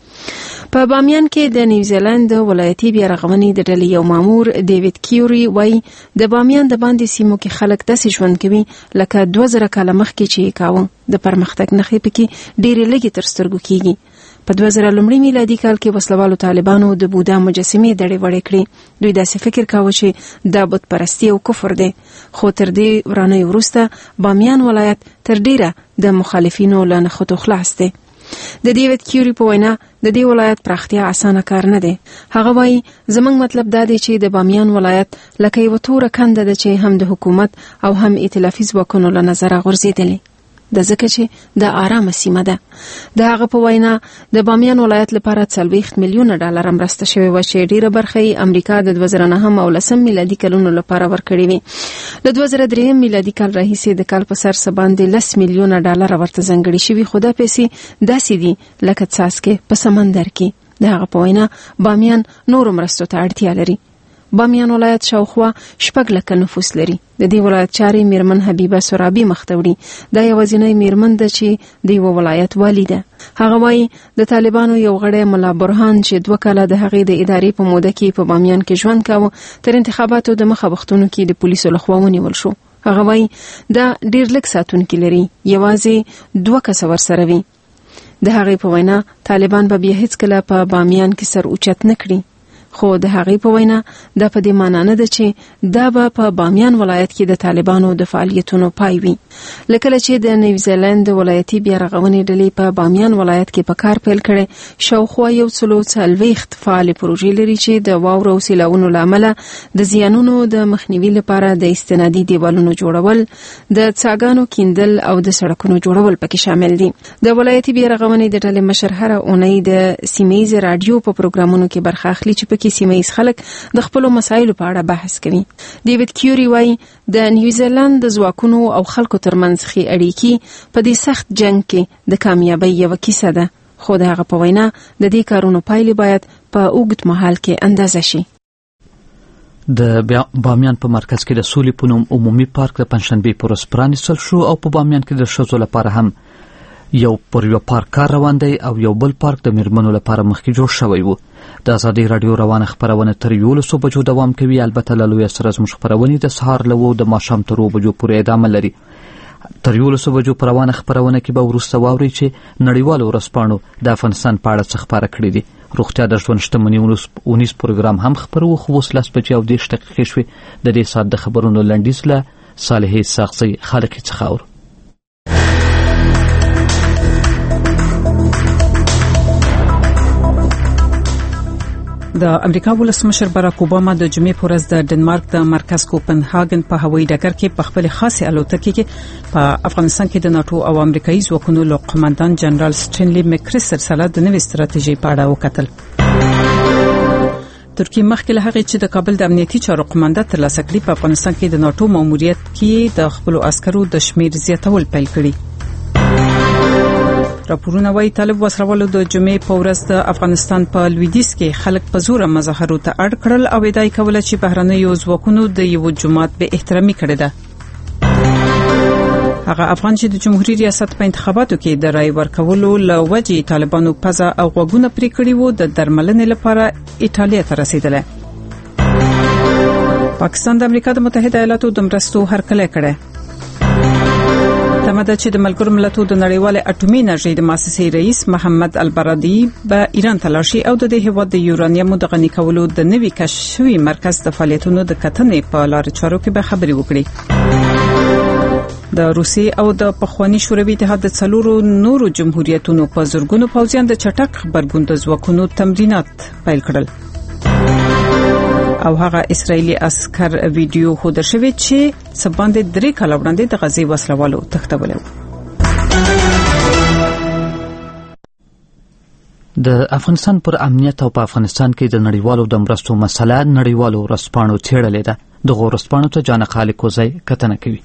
K: په بامیان کې د نیوزیلند ولایتي بیا رغونې د ډلې یو مامور ډیوډ کیوري وایي د بامیان د باندې سیمو کې خلک داسې ژوند کوي لکه 2000 کاله مخکې چې یې کاوه. د پرمختګ نښې پکې ډېرې لږې تر سترګو کېږي. په 2000 میلادي کال کې وسلوالو طالبانو د بودا مجسمې دړې وړې کړې. دوی داسې فکر کاوه چې دا بت پرستی او کفر دی، خو تر دې ورانه وروسته بامیان ولایت تر ډیره د مخالفینو له نښتو خلاص دی. د ډیوډ کیوري په وینا د دې ولایت پراختیا اسانه کار نه دی. هغه وایي زموږ مطلب دا دی چې د بامیان ولایت لکه یو توره کنده ده چې هم د حکومت او هم ائتلافي ځواکونو له نظره غورځېدلې د ځکه چې د آرامه سیمه ده. د هغه په وینا د بامیان ولایت لپاره 40 میلیونه ډالر مرسته شوې و چې ډیره برخه یې امریکا د 2009 او 10 میلادي کلونو لپاره ورکړې وي. له 2003 میلادي کال راهیسې د کال په سر باندې 10 میلیونه ډالر ورته ځانګړي شوي، خو دا پیسې داسې دي لکه څاڅکي په سمندر کې. د هغه په وینا بامیان نورو مرستو ته اړتیا لري. بامیان ولایت شاوخوا 6 لک نفوس لري. د دې ولایت چارې میرمن حبیبه سرابي مختوړي. دا یوازینی میرمن ده چې د یو ولایت والی ده. هغه وایي د طالبانو یو غړی ملا برهان چې 2 کاله د هغې د ادارې په موده کې په بامیان کې ژوند کاوه تر انتخاباتو د مخه وختونو کې د پولیسو لخوا ونیول شو. هغه وایي دا ډیر لږ ساتونکي لري، یوازې 2 کس ورسره وي. د هغې په وینا طالبان به بیا هیڅ کله په بامیان کې سر اوچت نه کړي. خو د هغې په وینا دا په دې معنی نه ده چې دا به په بامیان ولایت کې د طالبانو د فعالیتونو پای وي. لکه چې د نیوزیلند ولایتي بیا رغونې ډلې په بامیان ولایت کې په کار پیل کړي، شاوخوا 140 فعال پروژې لري چې د واورو او سیلاوونو له امله د زیانونو د مخنیوي لپاره د استنادي دیوالونو جوړول، د څاګانو کیندل او د سړکونو جوړول پکې شامل دي. د ولایتي بیا رغونې د ډلې مشر هره اونۍ د سیمه‌ییز رادیو په پروګرامونو کې برخه اخلي چې پکې سیمه‌ییز خلک د خپل مسایلو په اړه بحث کوي. ډیوډ کیوري وايي د نیوزیلند د ځواکونو او خلکو ترمنځ ښې اړیکې په دې سخت جنگ کې د کامیابۍ یو کیسه ده، خو د هغه په وینا د دې کارونو پایلې باید په اوږد مهال کې اندازه شي.
A: د بامیان په مرکز کې د سولې په نوم عمومي پارک د پنځشنبې پر ورځ پرانیستل شو او په بامیان کې د ښځو لپاره هم یو پارک کار روان دی او یو بل پارک د میرمنو لپاره مخکې جوړ شوی و. د ازادۍ راډیو روانه خپرونه تر 11 بجو دوام کوي. البته له لوی سره زموږ خپرونې د سهار له 2 د ماښام تر 2 بجو پورې ادامه لري. تر 11 بجو پر روانه خپرونه کې به وروسته واوري چې نړیوالو ورځپاڼو د افغانستان په اړه څه خبره کړې دي. روغتیا د ژوند شتمنۍ 19 پروګرام هم خپرو، خو اوس 10 بجې او 10 دقیقې شوې. د دې ساعت د خبرونو لنډیز له صالحې ساقزی خالقي څخه اورو.
Q: د امریکا ولسمشر باراک اوباما د جمعې په ورځ د ډنمارک د مرکز کوپنهاګن په هوایي ډګر کې په خپل خاصه الوتکه کې په افغانستان کې د ناتو او امریکایي ځواکونو له قوماندان جنرال سټینلی مکریسر سره د نوې ستراتیژي په اړه وکتل. ترکیه مخکې له هغې چې د کابل د امنیتي چارو قوماندان ترلاسه کړي، په افغانستان کې د ناتو ماموریت کې د خپل عسکرو د شمیر زیاتول پیل کړي. راپورونه وايي طالب وسرولو د جمعې په ورځ د افغانستان په لویدیځ کې خلک په زور مظاهرو ته اړ کړل او ادعا کوله چې بهرنیو ځواکونو د یو جماعت به احترامي کړې ده. هغه افغان چې د جمهوریت ریاست په انتخاباتو کې د رای ورکولو له وجې طالبانو پزه او غوږونه پرې کړي وو، د درملنې لپاره ایټالیا ته رسیدله. پاکستان د امریکا د متحده ایالاتو د مرستو هرکلی کړی. تمه ده چې د ملګرو ملتونو د نړیوالې اټومي انرژي د مؤسسې رئیس محمد البرادعي به ایران ته لاړ شي او د دې هیواد د یورانیم د غني کولو د نوي کشف شوي مرکز د فعالیتونو د کتنې په لارو چارو کې به خبرې وکړي. د روسیې او د پخوانی شوروي اتحاد د څلورو نورو جمهوریتونو په زورګونو پوځیان د چټک خبرګون د ځواکونو تمرینات پیل کړل او هغه اسرایلی عسكر ویډیو خود شوی چې سباندې 3 کال وړاندې د غزي وسلوالو تختولو.
A: د افغانستان پر امنیت او په افغانستان کې د نړیوالو د مرستو مسله نړیوالو ورځپاڼو څېړلې ده. د ورځپاڼو ته جان خالق کوزی کتنه کوي.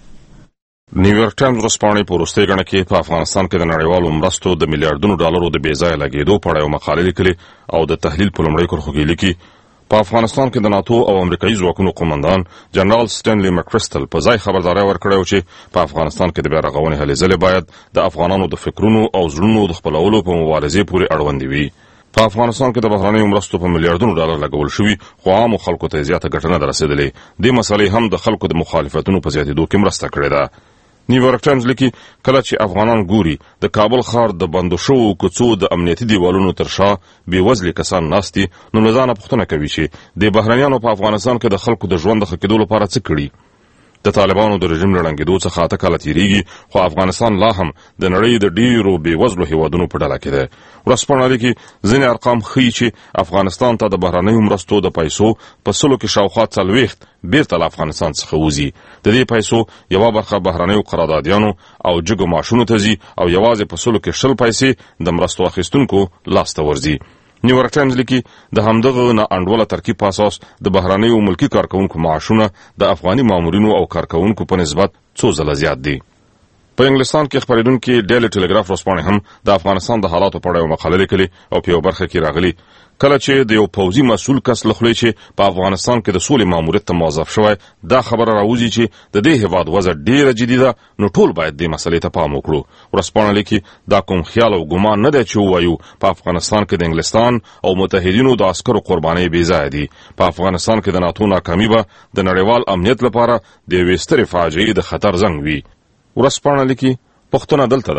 C: نیویارک ټایمز ورځپاڼې په وروستۍ ګڼه کې په افغانستان کې د نړیوالو مرستو د میلیارډونو ډالرو د بې ځایه لګېدو په اړه یو مقاله لیکلې او د تحلیل په لومړۍ کرښو کې لیکي په افغانستان کې د ناتو او امریکایي ځواکونو قوماندان جنرال سټینلی مکریسټل په ځای خبرداری ورکړی چې په افغانستان کې د بیا رغونې هلې ځلې باید د افغانانو د فکرونو او زړونو د خپلولو په مبارزې پورې اړوندې وي. په افغانستان کې د بهرنیو مرستو په میلیارډونو ډالر لګول شوي، خو عامو خلکو ته زیاته ګټه نه ده رسېدلې. دې مسلې هم د خلکو د مخالفتونو په زیاتېدو کې مرسته کړې ده. نیویارک ټایمز لیکي کله چې افغانان ګوري د کابل ښار د بندو شوو کوڅو د امنیتي دیوالونو تر شا بېوزلي کسان ناست دي، نو له ځانه پوښتنه کوي چې د بهرنیانو په افغانستان کې د خلکو د ژوند د ښه کېدو لپاره څه کړي. د طالبانو د رژیم له ړنګېدو څخه 8 کاله تېرېږي، خو افغانستان لا هم د نړۍ د ډېرو بېوزلو هېوادونو په ډله کې دی. ورځپاڼه لیکي ځینې ارقام ښیي چې افغانستان ته د بهرنیو مرستو د پیسو په 100 کې شاوخوا 40 بیرته له افغانستان څخه وځي. د دې پیسو یوه برخه بهرنیو قراردادیانو او جګو معاشونو ته ځي او یوازې په 100 کې 20 پیسې د مرستو اخیستونکو لاس ته ورځي. نیویارک ټایمز لیکي د همدغه نا انډوله ترکیب په اساس د بهرنیو ملکی کارکونکو معاشونه د افغاني مامورینو او کارکونکو په نسبت 2 ځله زیات دي. په انګلستان کې خبرېدونکي ډیلی ټیلیګراف ورځپاڼې هم د افغانستان د حالاتو په اړه یو مقاله لیکلې او په یو برخه کې راغلي کله چې د یو پوځي مسؤل کس له خولې چې په افغانستان کې د سولې ماموریت ته موظف شوی دا خبره راوځي چې د دې هیواد وضع ډیره جدي ده، نو ټول باید دې مسلې ته پام وکړو. ورځپاڼه لیکي دا کوم خیال او ګمان نه دی چې ووایو په افغانستان کې د انګلستان او متحدینو د عسکرو قربانۍ بې ځایه دي. په افغانستان کې د ناتو ناکامي به د نړیوال امنیت لپاره د یوې سترې فاجعې د خطر زنګ وي. ورځپاڼه لیکي پوښتنه دلته ده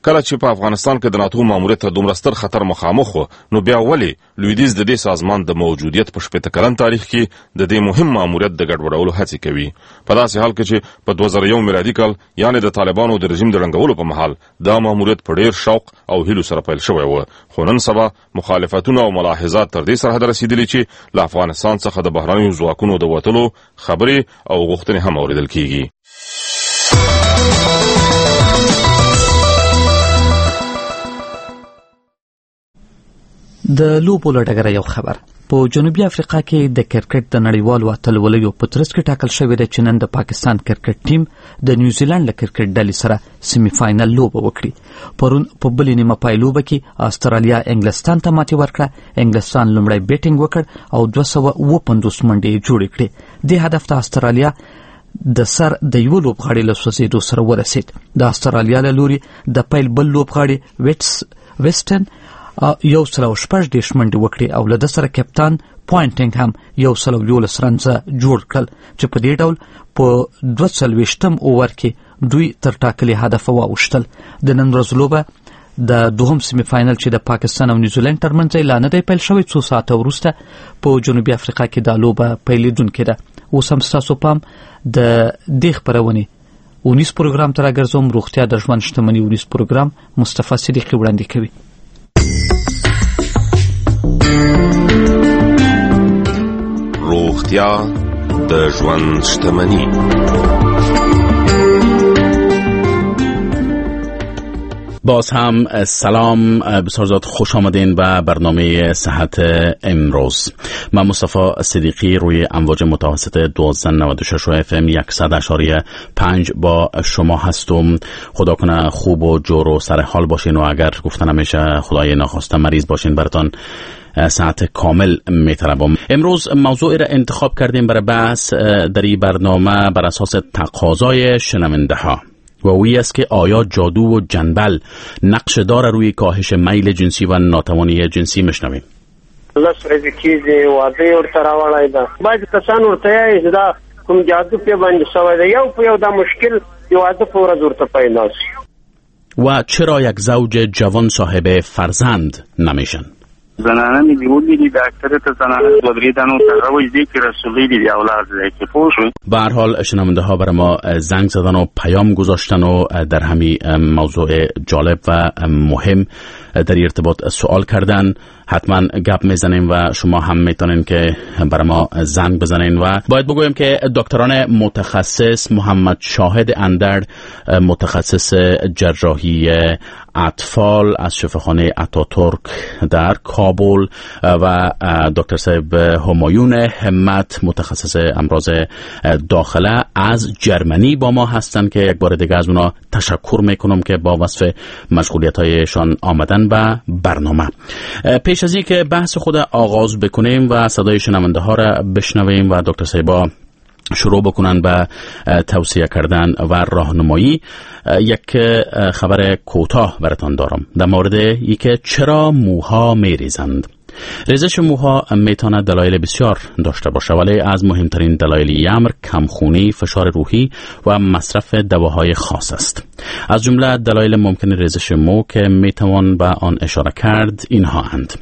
C: کله چې په افغانستان کې د ناتو ماموریت ته دومره ستر خطر مخامخ و نو بیا ولې لویدیځ د دې سازمان د موجودیت په 80 کلن تاریخ کې د دې مهم ماموریت د ګډوډولو هڅې کوي په داسې حال کې چې په 2001 میلادي کال یعنی د طالبانو د رژیم د رنګولو په مهال دا ماموریت په ډیر شوق او هیلو سره پیل شوی و خو نن سبا مخالفتونه او ملاحظات تر دې سرحد رسیدلي چې له افغانستان څخه د بهرنیو ځواکونو د وټلو خبرې او غوښتنې هم اوریدل کیږي
A: د لوبو له ډګره یو خبر په جنوبي افریقا کې د کرکټ د نړیوالو اتلولیو په ترڅ کې ټاکل شوی دی چې نن د پاکستان کرکټ ټیم د نیوزیلند له کرکټ ډلې سره سیمي فاینل لوبه وکړي پرون په بلې نیمه پای لوبه کې استرالیا انګلستان ته ماتې ورکړه انګلستان لومړی بیټینګ وکړ او 250 منډې جوړې کړې د هدف ته استرالیا د سر د یو لوبغاړي له سوځېدو سره ورسید د استرالیا له لوري د پیل بل لوبغاړي ویسټن 116 منډې وکړې او له د سره کپتان پوینټینګ هم 111 رنزه جوړ کړل چې په دې ډول په 22م اوور کې دوی تر ټاکلي هدف واوښتل د نن ورځ لوبه د دوهم سیمي فاینل چې د پاکستان او نیوزیلند ترمنځ اعلان دی پیل شوی 2 ساعته وروسته په جنوبي افریقا کې دا لوبه پیلېدونکې ده اوس هم ستاسو پام د دې خپرونې 19 پروګرام ته راګرځوم روغتیا د ژوند شتمني 19 پروګرام مصطفی صدیقی وړاندې کوي
C: روغتیا د ژوند شتمني
R: باز هم سلام بسیار زیاد خوش آمدین به برنامه صحت امروز من مصطفی صدیقی روی امواج متوسط 1296 FM 100.5 با شما هستم خدا کنه خوب و جور و سر حال باشین و اگر گفتن نمیشه خدای ناخواسته مریض باشین براتون ساعت کامل میطلبم. امروز موضوعی را انتخاب کردیم برای بحث در این برنامه بر اساس تقاضای شنونده ها و اوی است که آیا جادو و جنبل نقش داره روی کاهش میل جنسی و ناتوانی جنسی. میشنویم.
S: لس ورځې کېږي واده ورته راوړی ده باید کسان ورته یایي چې دا کوم جادو پې باندې شوی ده یو په یو دا مشکل د واده په ورځ ورته پیدا شي.
R: و چرا یک زوج جوان صاحب فرزند نمیشن؟
T: زنانه می بیولی د اکثریت زنانه ودریدن و ترویج که رسولی دی اولاد که پوشوی.
R: به هر حال شنونده ها برای ما زنگ زدن و پیام گذاشتن و در همین موضوع جالب و مهم در ارتباط سوال کردن. حتما گپ میزنیم و شما هم میتونین که برای ما زنگ بزنین و باید بگویم که دکتران متخصص محمد شاهد اندر متخصص جراحی اطفال از شفاخانه اتاتورک در کابل و دکتر صاحب همایون همت متخصص امراض داخله از جرمنی با ما هستند که یک بار دیگه از اونا تشکر میکنم که با وصف مشغولیت هایشان آمدن به برنامه. پیش از این که بحث خود آغاز بکنیم و صدای شنونده ها را بشنویم و دکتر صاحبا شروع بکنن به توصیه کردن و راهنمایی، یک خبر کوتاه براتون دارم در مورد اینکه چرا موها میریزند. ریزش موها میتونه دلایل بسیار داشته باشه ولی از مهمترین دلایل امر کمخونی، فشار روحی و مصرف دواهای خاص است. از جمله دلایل ممکن ریزش مو که میتوان به آن اشاره کرد اینها اند: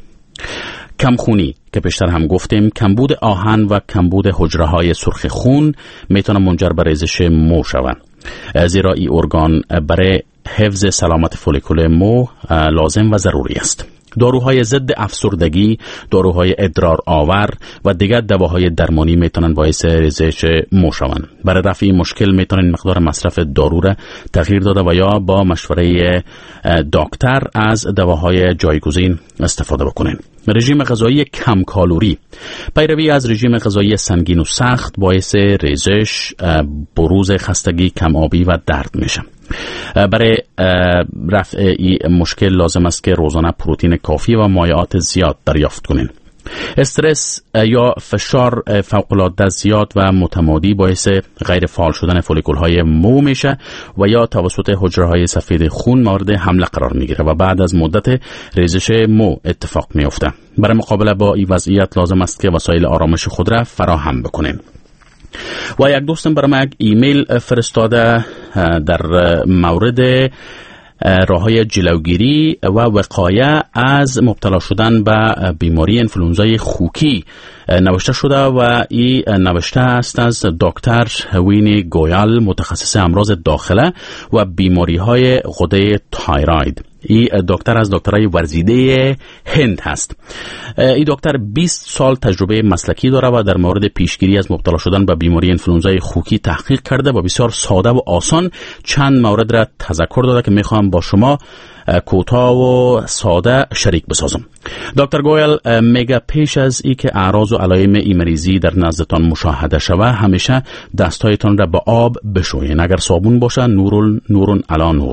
R: کمخونی که پیشتر هم گفتیم، کمبود آهن و کمبود حجره‌های سرخ خون میتونه منجر به ریزش مو شود، زیرا این ارگان برای حفظ سلامت فولیکول مو لازم و ضروری است. داروهای ضد افسردگی، داروهای ادرار آور و دیگر دواهای درمانی میتونن باعث ریزش مو شوند. برای رفع این مشکل میتونن مقدار مصرف دارو را تغییر داده و یا با مشوره دکتر از دواهای جایگزین استفاده بکنین. رژیم غذایی کم کالری، پیروی از رژیم غذایی سنگین و سخت باعث ریزش، بروز خستگی، کم آبی و درد میشه. برای رفع این مشکل لازم است که روزانه پروتئین کافی و مایعات زیاد دریافت کنین. استرس یا فشار فوق‌العاده زیاد و متمادی باعث غیر فعال شدن فولیکول‌های مو میشه و یا توسط حجره‌های سفید خون مورد حمله قرار میگیره و بعد از مدت ریزش مو اتفاق میفته. برای مقابله با این وضعیت لازم است که وسایل آرامش خود را فراهم بکنین. و یک دوستم برای من یک ایمیل فرستاده در مورد راه‌های جلوگیری و وقایه از مبتلا شدن به بیماری انفلونزای خوکی نوشته شده و این نوشته است از دکتر وینی گویال، متخصص امراض داخله و بیماری‌های غده تایروید. این دکتر از دکترای ورزیده هند هست. این دکتر 20 سال تجربه مسلکی داره و در مورد پیشگیری از مبتلا شدن به بیماری انفلونزای خوکی تحقیق کرده و بسیار ساده و آسان چند مورد را تذکر داده که میخوام با شما کوتاه و ساده شریک بسازم. دکتر گویل میگه پیش از ای که اعراض و علائم این مریضی در نزدتان مشاهده شوه همیشه دستایتان را با آب بشوین. اگر صابون باشه نورون علی نور.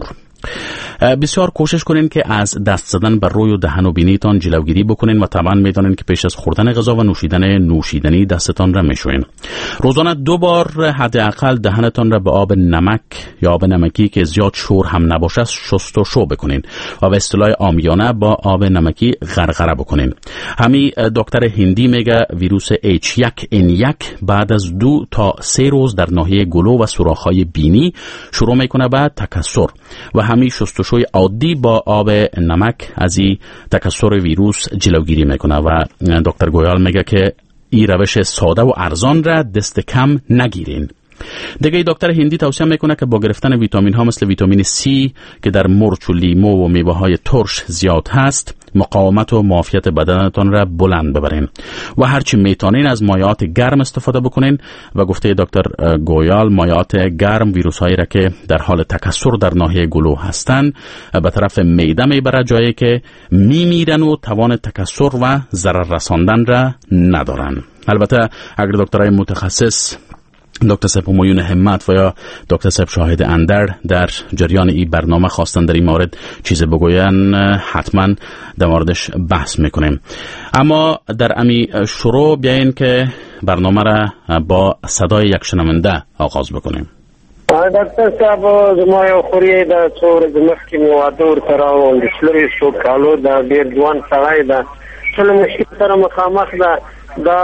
R: بسیار کوشش کنین که از دست زدن بر روی و دهن و بینیتان جلوگیری بکنین و طبعا میدانین که پیش از خوردن غذا و نوشیدن نوشیدنی دستتان را میشوین. روزانه 2 بار حداقل دهنتان را به آب نمک یا آب نمکی که زیاد شور هم نباشه شست و شو بکنین و به اصطلاح عامیانه با آب نمکی غرغره بکنین. همین دکتر هندی میگه ویروس H1N1 بعد از 2 تا 3 روز در ناحیه گلو و سوراخ‌های بینی شروع میکنه به تکثر و همین شستشوی عادی با آب نمک از این تکثر ویروس جلوگیری میکنه و دکتر گویال میگه که این روش ساده و ارزان را دست کم نگیرین. دیگه دکتر هندی توصیه میکنه که با گرفتن ویتامین ها مثل ویتامین C که در مرچ و لیمو و میوه های ترش زیاد هست مقاومت و معافیت بدنتان را بلند ببرین و هرچی میتونین از مایعات گرم استفاده بکنین و گفته دکتر گویال مایعات گرم ویروس هایی را که در حال تکثر در ناحیه گلو هستن به طرف معده میبره، جایی که میمیرن و توان تکثر و ضرر رساندن را ندارن. البته اگر دکترای متخصص دکتر صاحب همایون همت و یا دکتر صاحب شاهد اندر در جریان این برنامه خواستن در این مورد چیز بگوین حتما در موردش بحث میکنیم. اما در امی شروع بیاین که برنامه را با صدای یک شنونده آغاز بکنیم.
S: دکتر صاحب زما یو خوري د څو ورځې مخکې مې واده ورته راوړل، د شلري شو کالو د ډېر ځوان سړی ده، ټول مشکل سره مخامخ ده، دا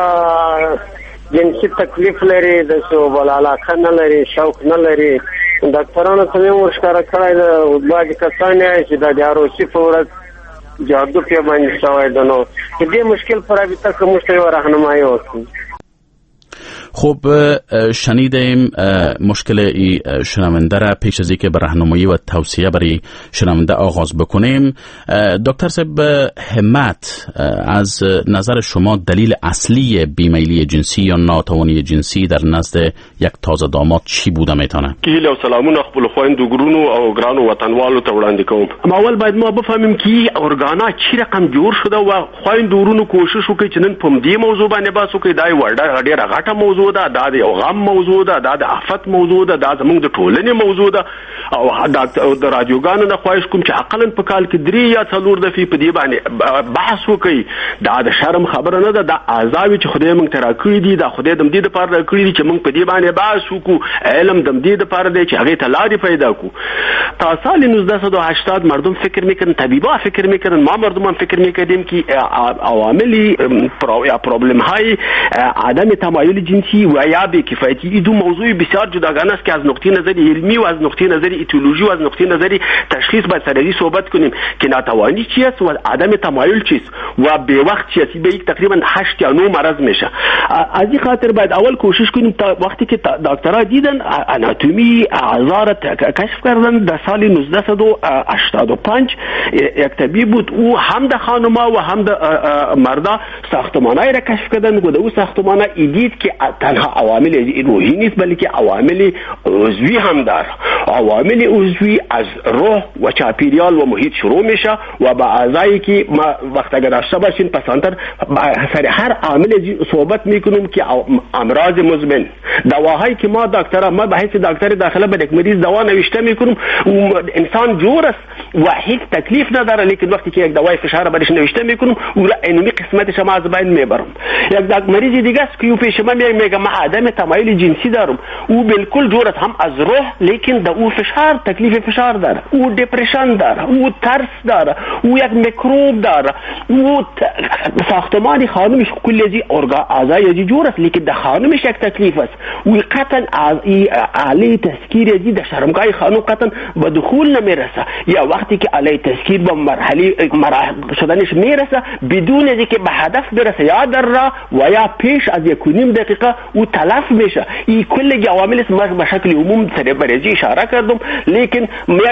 S: جنسي تکلیف لري، د څه بل علاقه نه لري، شوق نه لري. ډاکټرانو ته مې ورښکاره کړی ده، بعضې کسان یې چې د عروسي په ورځ جادو پې باندې شوی ده، نو د دې مشکل په رابطه که موږ ته یوه راهنمایي وکړي.
R: خب شنیدیم مشکل ای شنونده را. پیش از اینکه به راهنمایی و توصیه برای شنونده آغاز بکنیم، دکتر صاحب همت، از نظر شما دلیل اصلی بیمیلی جنسی یا ناتوانی جنسی در نزد یک تازه داماد چی بوده میتونه؟
U: هیله او سلامونه خپل خويندو ګرونو او ګرانو وطنوالو ته وړاندې کوم. اول باید ما بفهمیم که ارګانا چی رقم جوړ شوه او خويندو ورونو کوشش وکړي چې نن په دې موضوع باندې باسو کې دای ورډه ډیره غټه موضوع ده، دا د یو غم موضوع ده، دا د آفت موضوع ده، دا زموږ د ټولنې موضوع ده او د رادیوګانو نه خواهش کوم چې عقلاً په کال کې 3 یا 4 دفعې په دې باندې بحث وکړي. دا د شرم خبره نه ده، دا عذاب چې خدای موږ ته راکړي دي، دا خدای د دې لپاره راکړي دي چې موږ په دې باندې بحث وکړو. علم د دې لپاره دی چې هغه ته لارې پیدا کړو. تا سال 1980 مردم فکر میکنن، طبیبا فکر میکنن، ما مردم هم فکر میکردیم که عواملی یا پرابلم های عدم تمایل جنسی و یا بی‌کفایتی این دو موضوع بسیار جداگانه است که از نقطه نظر علمی و از نقطه نظر ایتیولوژی و از نقطه نظر تشخیص باید سریع صحبت کنیم که ناتوانی چیست و عدم تمایل چیست و به وقت چیست. به یک تقریبا 8 یا 9 مرض میشه. از این خاطر باید اول کوشش کنیم تا وقتی که دکترها دیدن اناتومی اعضا را کشف کردن. در سال 1985 یک طبیب بود، او هم د خانما و هم د مردا ساختمانای را کشف کردن و او ساختمانا دید که تنها عوامل روحی نیست بلکه عوامل عضوی هم داره. عوامل عضوی از روح و چاپیریال و محیط شروع میشه و با اعضایی که ما وقت اگر داشته باشین پسانتر سر هر عامل صحبت میکنیم که امراض مزمن، دواهایی که ما به حیث دکتر داخله به یک مریض دوا نوشته میکنیم، انسان جور است هیچ تکلیف نداره، لیکن وقتی که یک دوای فشار برش نوشته میکنم او را اینمی قسمتش ما از بین میبرم. یک مریض دیگه است که او پیش من میگه من عدم تمایل جنسی دارم، او بالکل دور هم از روح، لیکن در او فشار تکلیف فشار داره، او دپرشن داره، او ترس داره، او یک میکروب داره، او ساختمان خانمش کل ازی اعضای ازی جور است، لیکن در خانمش یک تکلیف است. او قطعا علی تذکیر ازی در شرمگاه خانم قطعا به دخول نمیرسه، یا وقتی که علی تذکیر به مرحله شدنش میرسه بدون ازی که به هدف برسه یا در راه و یا پیش از 1.5 دقیقه او تلف میشه. این کل عوامل است ما به شکل عموم سر برزی اشاره کردم، لیکن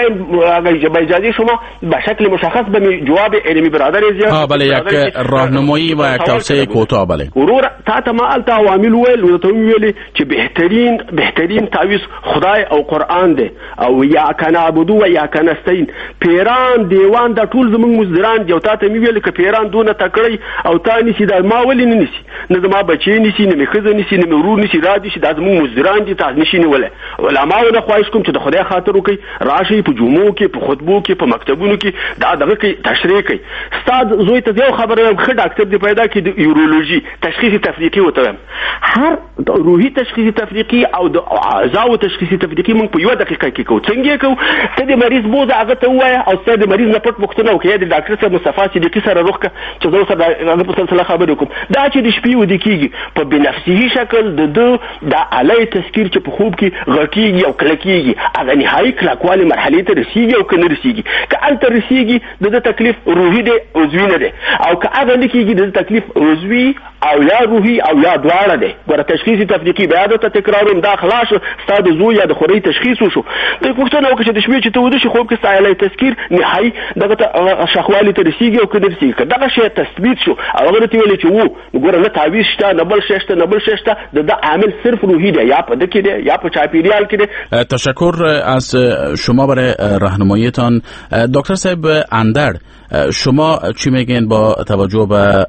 U: اگر با اجازه شما به شکل مشخص به جواب علمی برادر زیاد
R: بله یک راهنمایی و یک توصیه کوتاه. بله
U: ورور تا ما التا عوامل ویل ویل چې بهترین تعویض خدای او قران دی او یا کنا عبدو و یا کنا استین پیران دیوان دا ټول زمون مزدران جو تا ته ویل ک پیران دونه تکړی او تا نسی دا ما ولې نه نسی نه زما بچی نسی نه مخزه نسی نه ورور نسی را دي چې دا زمون مزدران دي تاسو نشي نه وله علماء نه خواهش کوم چې د خدای خاطر وکي راشي په جمعو کې په خطبو کې په مکتبونو کې دا دغه کې تشریح کوي. استاد زوی ته یو خبره هم خډ اکتب دی پیدا کې د یورولوژي تشخیص تفریقي وته هر روحي تشخیص تفریقي او د اعضاء تشخیص تفریقي موږ په یو دقیقه کې کوو. څنګه کوو؟ ته د مریض بوزه هغه ته وایي او ته د مریض نه پټ پوښتنه وکړې د ډاکټر صاحب مصطفی صدیقي سره روخه چې زه سره هغه په سلسله خبرې کوم دا چې د شپې ودی کیږي په بنفسي شکل د علی تذکیر چې په خوب کې غټیږي او کلکیږي هغه نهایي کلکوالی مرحله ته رسیږي او کنه رسیږي که انت رسیږي د تکلیف روحي دی عضوي نه دی او که هغه نکیږي د تکلیف عضوي او یا روحي او یا دواړه دی. ګوره تشخیص تفریقي بیا د تکرارم دا خلاص ستاسو زوی یا د خوري تشخیص وشو د پښتنو کې چې د شپې چې ته ودی شي خوب کې سایلای تذکیر نهایي دغه شخوالي ته رسیږي او کنه رسیږي دغه شی تثبیت شو او هغه ته ویل چې وو ګوره نه تعویض شته نه بل شته نه بل شته د عامل صرف روحی ده یا په دکې ده یا په چاپیریال کې ده.
R: تشکر از شما برای راهنماییتان. دکتر صاحب اندر شما چی میگین با توجه به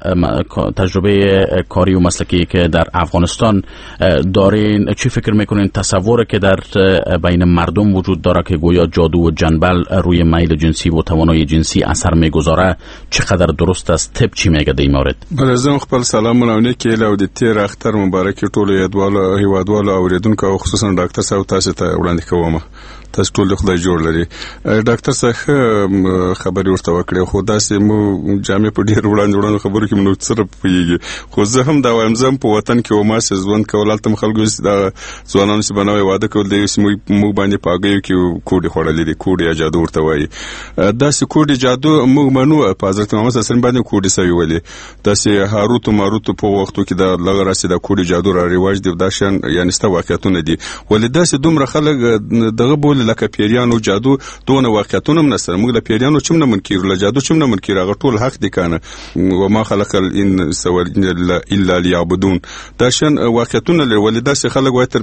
R: تجربه کاری و مسلکی که در افغانستان دارین؟ چی فکر میکنین تصوری که در بین مردم وجود داره که گویا جادو و جنبل روی میل جنسی و توانایی جنسی اثر میگذاره چقدر درست است؟ طب چی میگه در این مورد؟
B: بله زه خپل سلامونه نیکې له د تیر اختر مبارکي ټولو یادوالو هیوادوالو اوریدونکو او خصوصا ډاکټر صاحب تاسو ته وړاندې کوم. تاسو ټول د خدای جوړ لري. ډاکټر صاحب خبري ورته وکړې خو داسې مو جامې په ډیر وړاندې خبرو کې مونږ سره پیږي خو زه هم دا وایم زم په وطن کې او ما سه ځوان کول تل خلکو دا ځوانانو چې بنوي واده کول دی چې مو باندې پاګیو کې کوډي خړلې دي کوډي جادو ورته وایي داسې کوډي جادو مو منو په حضرت محمد صلی الله علیه وسلم باندې کوډي سوي ولې داسې هاروت او ماروت په وختو کې دا لغه راسي دا کوډي جادو را ریواج دی دا شان یعنی ستا واقعیتونه دي ولې داسې دومره خلک دغه بول لکه پیریانو جادو دونه واقعیتونه هم نسره موږ د پیریانو چم نه منکر له جادو چم نه منکر هغه ټول حق دي کنه و ما خلق الان سوال الا ليعبدون دا شان واقعیتونه لري ولې داسې خلک وای تر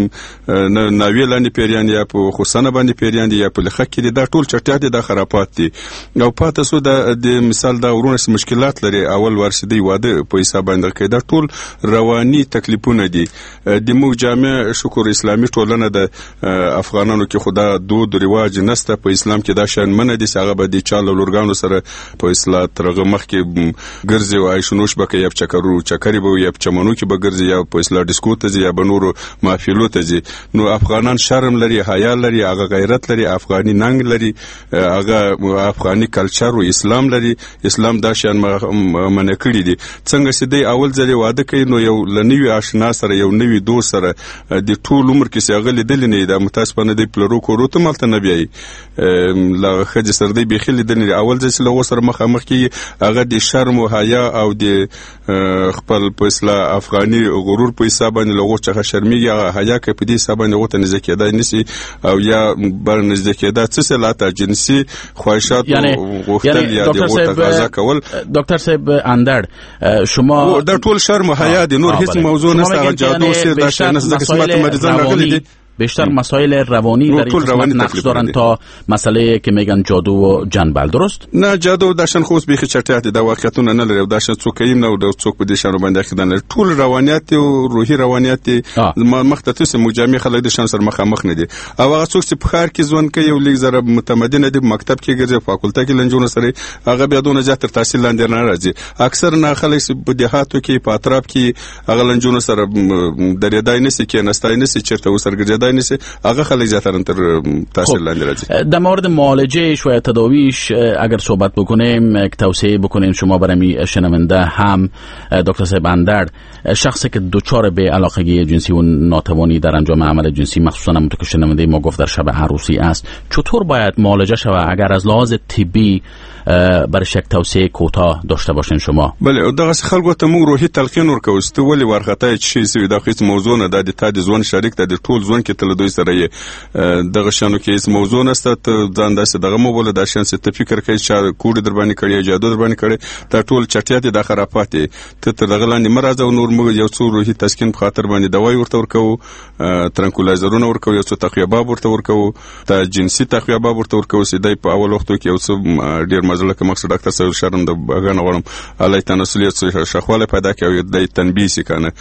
B: ناوی لاندې پیریان یا په خصنه باندې پیریان دي یا په لخه کې دا ټول چټیات دي د خرافات دي او پاتې سو د مثال دا ورونه مشکلات لري اول ورسېدی واده په حساب باندې کې دا ټول رواني تکلیفونه دي د موږ جامع شکر اسلامي ټولنه د افغانانو کې خدا دود رواج نسته په اسلام کې دا شان منه دي هغه به د چالو لورګانو سره په اسلام ترغه مخ کې ګرځي او عيشونوش بکه یا چکري به یا چمنو کې به ګرځي یا په اسلام ډیسکو ته یا بنورو مافیلو ته نو افغانان شرم لري حیا لري هغه غیرت لري افغاني ننګ لري هغه افغاني کلچر او اسلام لري اسلام دا شان منه کړی دي څنګه چې دی اول ځلې واده کوي نو یو لنوي آشنا سره یو نوي دوست سره د ټول عمر کې څنګه لیدل نه دا متاسفانه دی پلرو کورو ته مالته نه بیاي لا خځه سره دی بخیل لیدل اول ځل له سره مخامخ کې هغه د شرم او حیا او د خپل په اسلام افغاني غرور په حساب باندې لغو چې شرمېږي حیا کې په دې حساب باندې وته نه ځکه نسی او یا بر نزدې کېدا څه سلات جنسي خواهشات غوښتل یا د تقاضا کول.
R: دکتر صاحب اندر شما
B: دا ټول شرم حیا د نور هیڅ موضوع نه ستاره جادو سره دا شنه د قسمت مریضان راغلي دي
R: بیشتر مسائل روانی در این قسمت نقش دارن تا مسئله که میگن جادو و جنبل، درست؟
B: نه، جادو داشتن خو بیخي چټیات د واقعیتونه نه لري، داشتن څوک یې نه د څوک په دې شانو باندې خدانه ټول روانيات او روحي روانيات مختلف مجامع خلک د شان سره مخامخ نه دي، او هغه څوک چې په خار کې ځوان کوي یو لیک زره متمدن دي، مکتب کې ګرځي، فاکولټه کې لنجونه سره هغه بیا دونه زیات تر تحصیل لاندې نه راځي. اکثر نه خلک په دیهاتو کې په اطراف کې هغه لنجونه سره درېدای نه سي کې نستای نه سي چیرته وسرګرځدای نه سي، هغه خلک زیاتره تر تحصیل لاندې راځي. در مورد
R: معالجهش و تداویش اگر صحبت بکنیم، یک توصیه بکنین شما برای شنونده هم دکتر صاحب اندر، شخصی که دچار به علاقگی جنسی و ناتوانی در انجام عمل جنسی مخصوصا همونطور که شنونده ما گفت در شب عروسی است، چطور باید معالجه شود؟ اگر از لحاظ طبی برای یک توصیه کوتاه داشته باشین شما.
B: بله، دغه خلکو ته موږ روحي تلقین ورکوو چې ولې ورخطای چې سوي دا هیڅ موضوع نه ده، د تا د ځوان شریک ته د ټول ځوان کې تل دوی سره یې دغه شانو کې هیڅ موضوع نشته، ته ځان داسې دغه مو بوله دا شان څه ته فکر کوي چې کوډ در باندې کړی جادو در باندې کړی، دا ټول چټیات د خرافات ته تر دغه لاندې مرزه او نور موږ یو څو روحي تسکین په خاطر باندې دوايي ورته ورکوو، ترانکولایزرونه ورکوو، یو څو تقویباب ورته ورکوو، ته جنسي تقویباب ورته ورکوو چې دای په اول وختو کې یو څه ډیر مزله کې مقصد ډاکټر صاحب شرم د غن غوړم علي تناسلیت شخواله پیدا کوي د تنبیه سکنه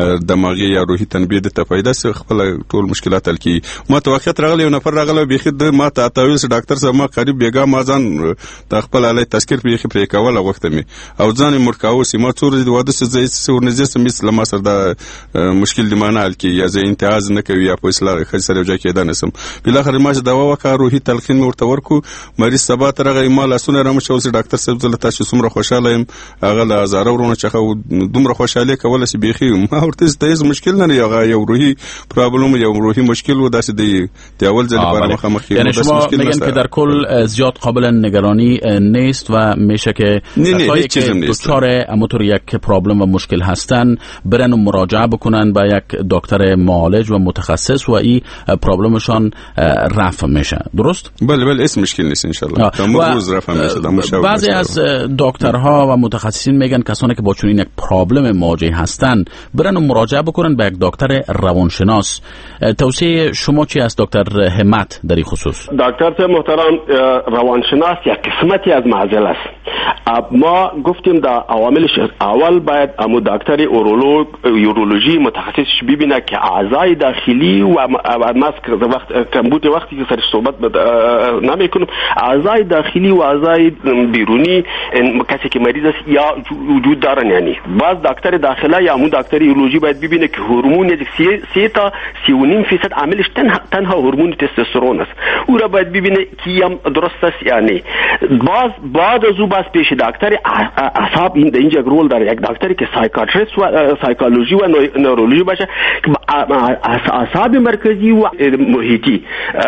B: دماغي یا روحي تنبیه د تفایده سره خپل ټول مشکلات حل کی. ما ته وخت راغلی یو نفر راغلی بيخي د ما ته تاویل ډاکټر صاحب ما قریب بیګا ما ځان د خپل علي تذکر بيخي پرې کوله وخت می او ځان مرکاو سي ما څور د واده څه ورنځه سم لما سره د مشکل د معنا حل کی یا زه انتهاز نه کوي یا په اصلاح خسر وجه کې دانسم بل اخر ما دوا وکړه روحي تلقین ورته ورکو مریض سبا تر غي ما لاسونه رم شو سي ډاکټر صاحب زله تاسو څومره خوشاله يم هغه لا زاره ورونه چخه دومره خوشاله کوله سي بيخي ما ورته ستایز مشکل نه یو روحی پرابلم یو روحی مشکل و داسې دی اول ځل برای مخامخ
R: یعنی شما میگن که در کل زیاد قابل نگرانی نیست و میشه که کسایی که دچار اموتور یک پرابلم و مشکل هستن برن و مراجعه بکنن به یک دکتر معالج و متخصص و این پرابلمشان رفع میشه، درست؟
B: بله اسم مشکل نیست ان شاء الله تمام روز رفع میشه.
R: بعضی از دکترها و متخصصین میگن کسانی که با چنین یک پرابلم مواجه هستن برن و مراجعه بکنن به یک دکتر روانشناس. توصیه شما چی است دکتر همت در این خصوص؟
U: دکتر محترم، روانشناس یک قسمتی از معضل است. ما گفتیم در عواملش اول باید امو دکتر یورولوژی متخصص ببینه که اعضای داخلی و ماسک وقتی که سر صحبت نمیکنم اعضای داخلی و اعضای بیرونی کسی که مریض است یا وجود دارن، یعنی باز دکتر داخله یا امو دکتر یورولوژی باید ببینه که هورمون 3 تا 3.5% عاملش تنها هورمون تستوسترون است، او را باید ببینه که هم درست است. یعنی بعد از او باز پیش دکتر اعصاب اینجا رول داره، یک دکتری که سایکاتریست و سایکولوژی و نورولوژی باشه که اعصاب مرکزی و محیطی،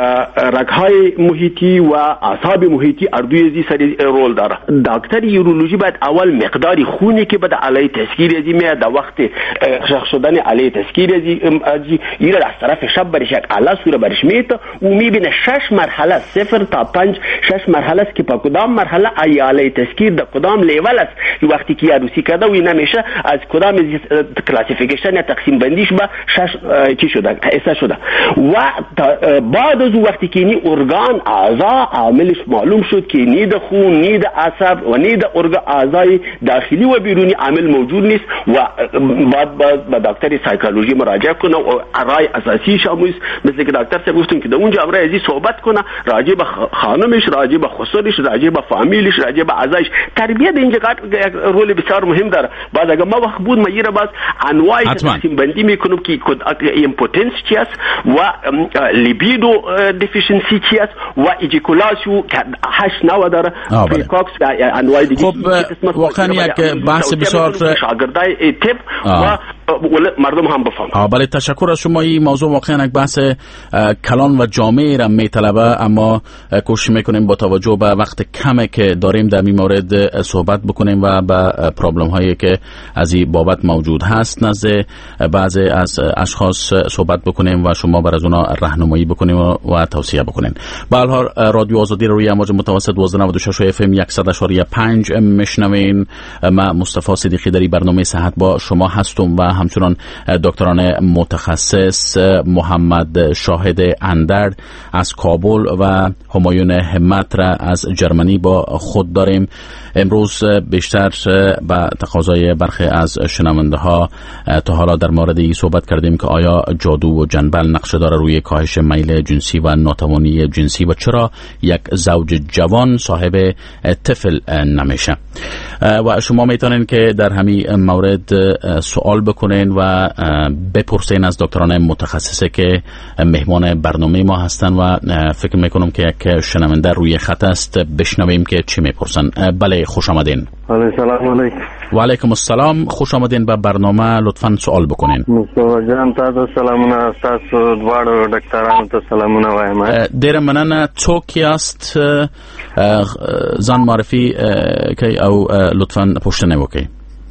U: رگ‌های محیطی و اعصاب محیطی اردوی زی سری رول داره. دکتر یورولوژی باید اول مقداری خونی که بعد علیه تسکیر ازی میاد در وقت شخص شدن علیه تسکیر ازی این را از طرف شب برش یک علا سوره برش میت و میبینه 6 مرحله 0 تا 5 6 مرحله است که په کدام مرحله علیه تسکیر در کدام لیول است. وقتی که عروسی کرده و نمیشه از کدام کلاسیفیکیشن یا تقسیم بندیش به 6 چی شده حصه شده و بعد از وقتی که این ارگان اعضا عاملش معلوم شد که نید خون نید عصب و نید اعضای داخلی و بیرونی عامل موجود نیست و بعد به دکتر سایکولوژی مراجعه کنه و رای اساسی شامل مثل که دکتر صاحب گفتن که در اونجا امر ازی صحبت کنه راجع به خانمش، راجع به خسرش، راجع به فامیلش، راجع به اعضایش. تربیت اینجا رول بسیار مهم داره. بعد اگر ما وقت بود ما یه باز انواع تقسیم بندی میکنم که ایمپوتنس چی است و لیبیدو دیفیشنسی چی است و ایجاکولاسیو که 8-9 داره، پریکاکس انواع دیگه.
R: خب واقعا یک بحث بسیار
U: شاگردای طب و مردم هم بفهمن.
R: بله تشکر از شما. این موضوع واقعا یک بحث کلان و جامع را میطلبه، اما کوشش میکنیم با توجه به وقت کمی که داریم در این مورد صحبت بکنیم و به پرابلم هایی که از این بابت موجود هست نزد بعضی از اشخاص صحبت بکنیم و شما بر از اونا راهنمایی بکنیم و توصیه بکنین. به هر حال رادیو آزادی روی امواج متوسط 1296 اف ام 100.5 میشنوین. من مصطفی صدیقی در برنامه صحت با شما هستم و همچنان دکتران متخصص محمد شاهد اندر از کابل و همایون همت را از جرمنی با خود داریم. امروز بیشتر به تقاضای برخی از شنونده ها تا حالا در مورد این صحبت کردیم که آیا جادو و جنبل نقش داره روی کاهش میل جنسی و ناتوانی جنسی و چرا یک زوج جوان صاحب طفل نمیشه. و شما میتونین که در همین مورد سوال بکنین و بپرسین از دکتران متخصصه که مهمان برنامه ما هستن و فکر میکنم که یک شنونده روی خط است، بشنویم که چی میپرسن. بله، خوش آمدین.
D: سلام علیکم.
R: و علیکم السلام، خوش آمدین به برنامه. لطفاً سوال بکنین.
D: مصطفی جان تاسو سلامونه، تاسو دواړو ډاکټرانو ته سلامونه وایم.
R: ډیر مننه. څوک یاست؟ ځان معرفي کوي او لطفاً پوښتنه وکړئ.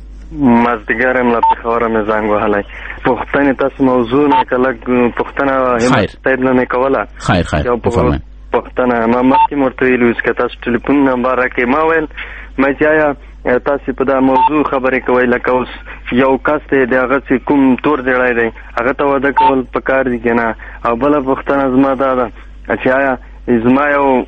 D: مازدیګر له پېښوره مې زنګ وهلی. پوښتنې تاسو موضوع نه کله پوښتنه همت صاحب نه کوله.
R: خیر بفرمایئ.
D: پوښتنه ما مخکې ورته ویلي چې تاسو ټلیفون نمبر راکړئ. ما ویل مې چې تاسو په دا موضوع خبرې کوئ، لکه اوس یو کس دی د هغه چې کوم تور زیړی دی هغه ته واده کول پکار دي که نه؟ او بله پوښتنه زما دا ده چې آیا زما یو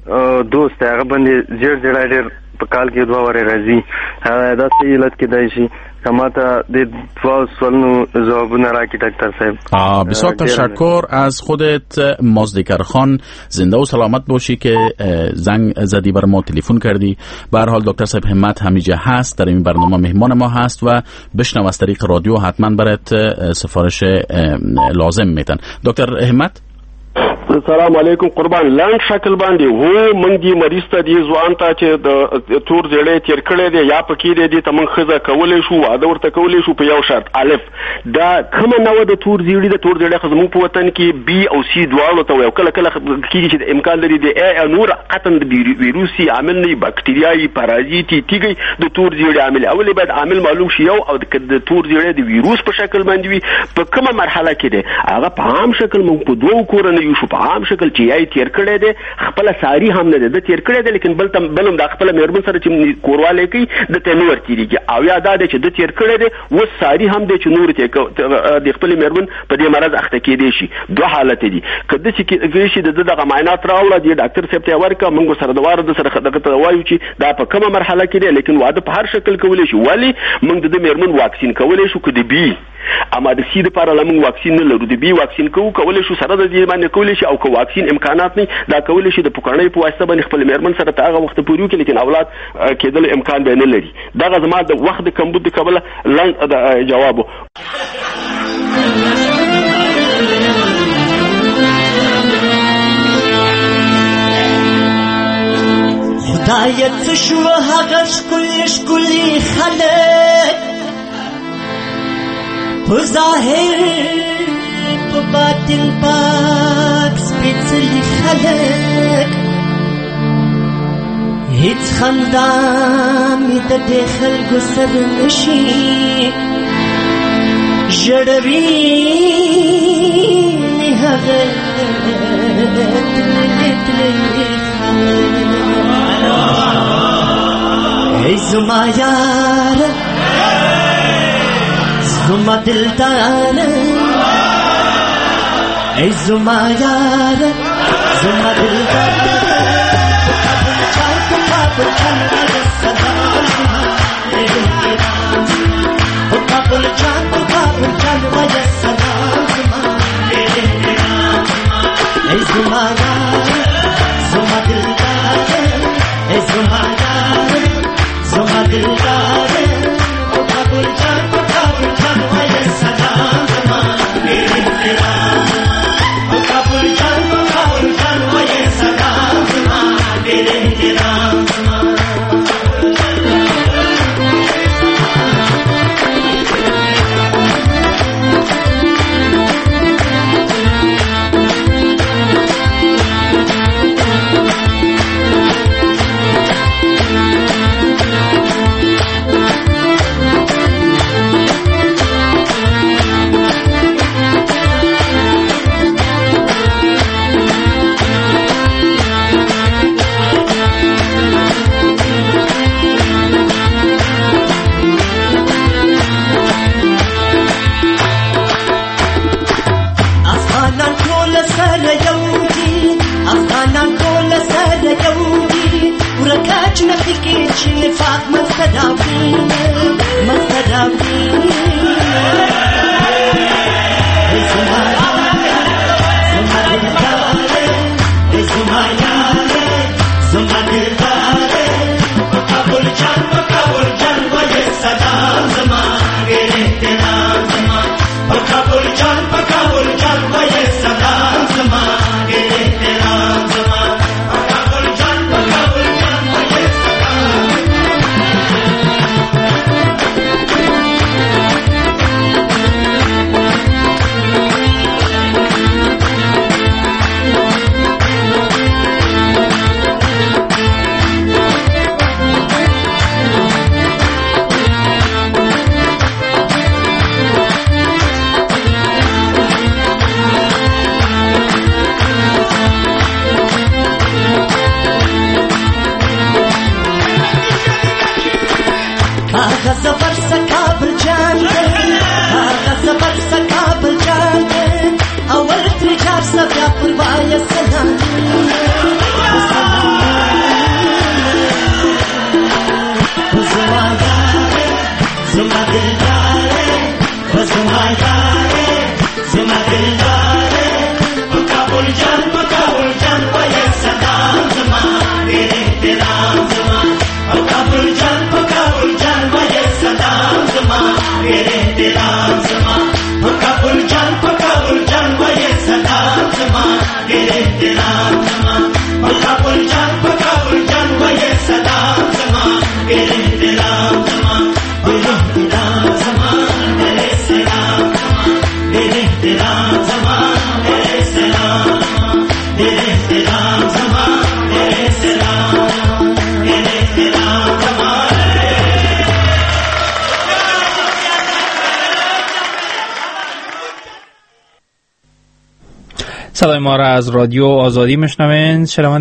D: دوست دی هغه باندې زیړ زیړی ډېر په کال کې 2 وارې راځي، دا څه علت کېدای شي؟ کماتا د دو سوالونو جوابونه راکی دکتر صاحب.
R: بسیار تشکر از خودت مازدیگر خان. زنده و سلامت باشی که زنگ زدی بر ما، تلفن کردی. به هر حال دکتر صاحب همت همیشه هست، در این برنامه مهمان ما هست و بشنو از طریق رادیو حتما برات سفارش لازم میتن. دکتر همت
U: السلام علیکم. قربان لاند شکل باندې هو مونږ دی مریض ته دی ځوان ته چې د تور زړې تیر کړی دی یا پکې دی ته مونږ خزه کولې شو، واده ورته کولې شو په یو شرط الف دا کومه نو د تور زړې د تور زړې خزمو په وطن کې بي او سي دواړو ته یو کله کېږي چې امکان لري د ا نور قطن د ویروسي عامل نه بکټریايي پارازیتي تیږي د تور زړې عامل اولي باید عامل معلوم شي او د تور زړې د ویروس په شکل باندې وي په کومه مرحله کې دی هغه په عام شکل مونږ په دوه کورنه یو شو په عام شکل چې یای تیر کړی دی خپل ساری هم نه دی تیر کړی دی لیکن بلم د خپل مېرمن سره چې کورواله کوي د تنور تیریږي او یا دا چې د تیر کړی دی و ساری هم دی چې نور ته د خپل مېرمن په دې مرض اخته کېدی شي. دوه حالت دي کله چې د دغه معاینات راوړل دي ډاکټر صاحب ته ورکه موږ سره د واره د سره دغه ته وایو چې دا په کومه مرحله کې دی لیکن واده په هر شکل کولای شي ولی موږ د مېرمن واکسین کولای شو کدي بي اما د سي لپاره لمون واکسین نه لرو د بي واکسین کولای شو سره د دې باندې کولای شي او کو واکسین امکانات نه دا کولای شي د پکړنۍ په واسطه باندې خپل مېرمن سره تاغه وخت پوریو کې لیکن اولاد کېدل امکان به نه لري. دا زما د وخت د کمبود کبله لاند جواب
V: خدایت شو هغه شکلی خلک په ظاهر په باطن پاک سپېڅلي خلک هیڅ خندا مې د دې خلکو سره نشي ژړوي مې هغه تللي ای زما یاره زما دلداره ای زما یاره زما دلداره عشقی چی نفاق مستدابینه
E: صدای ما را از رادیو آزادی میشنوین.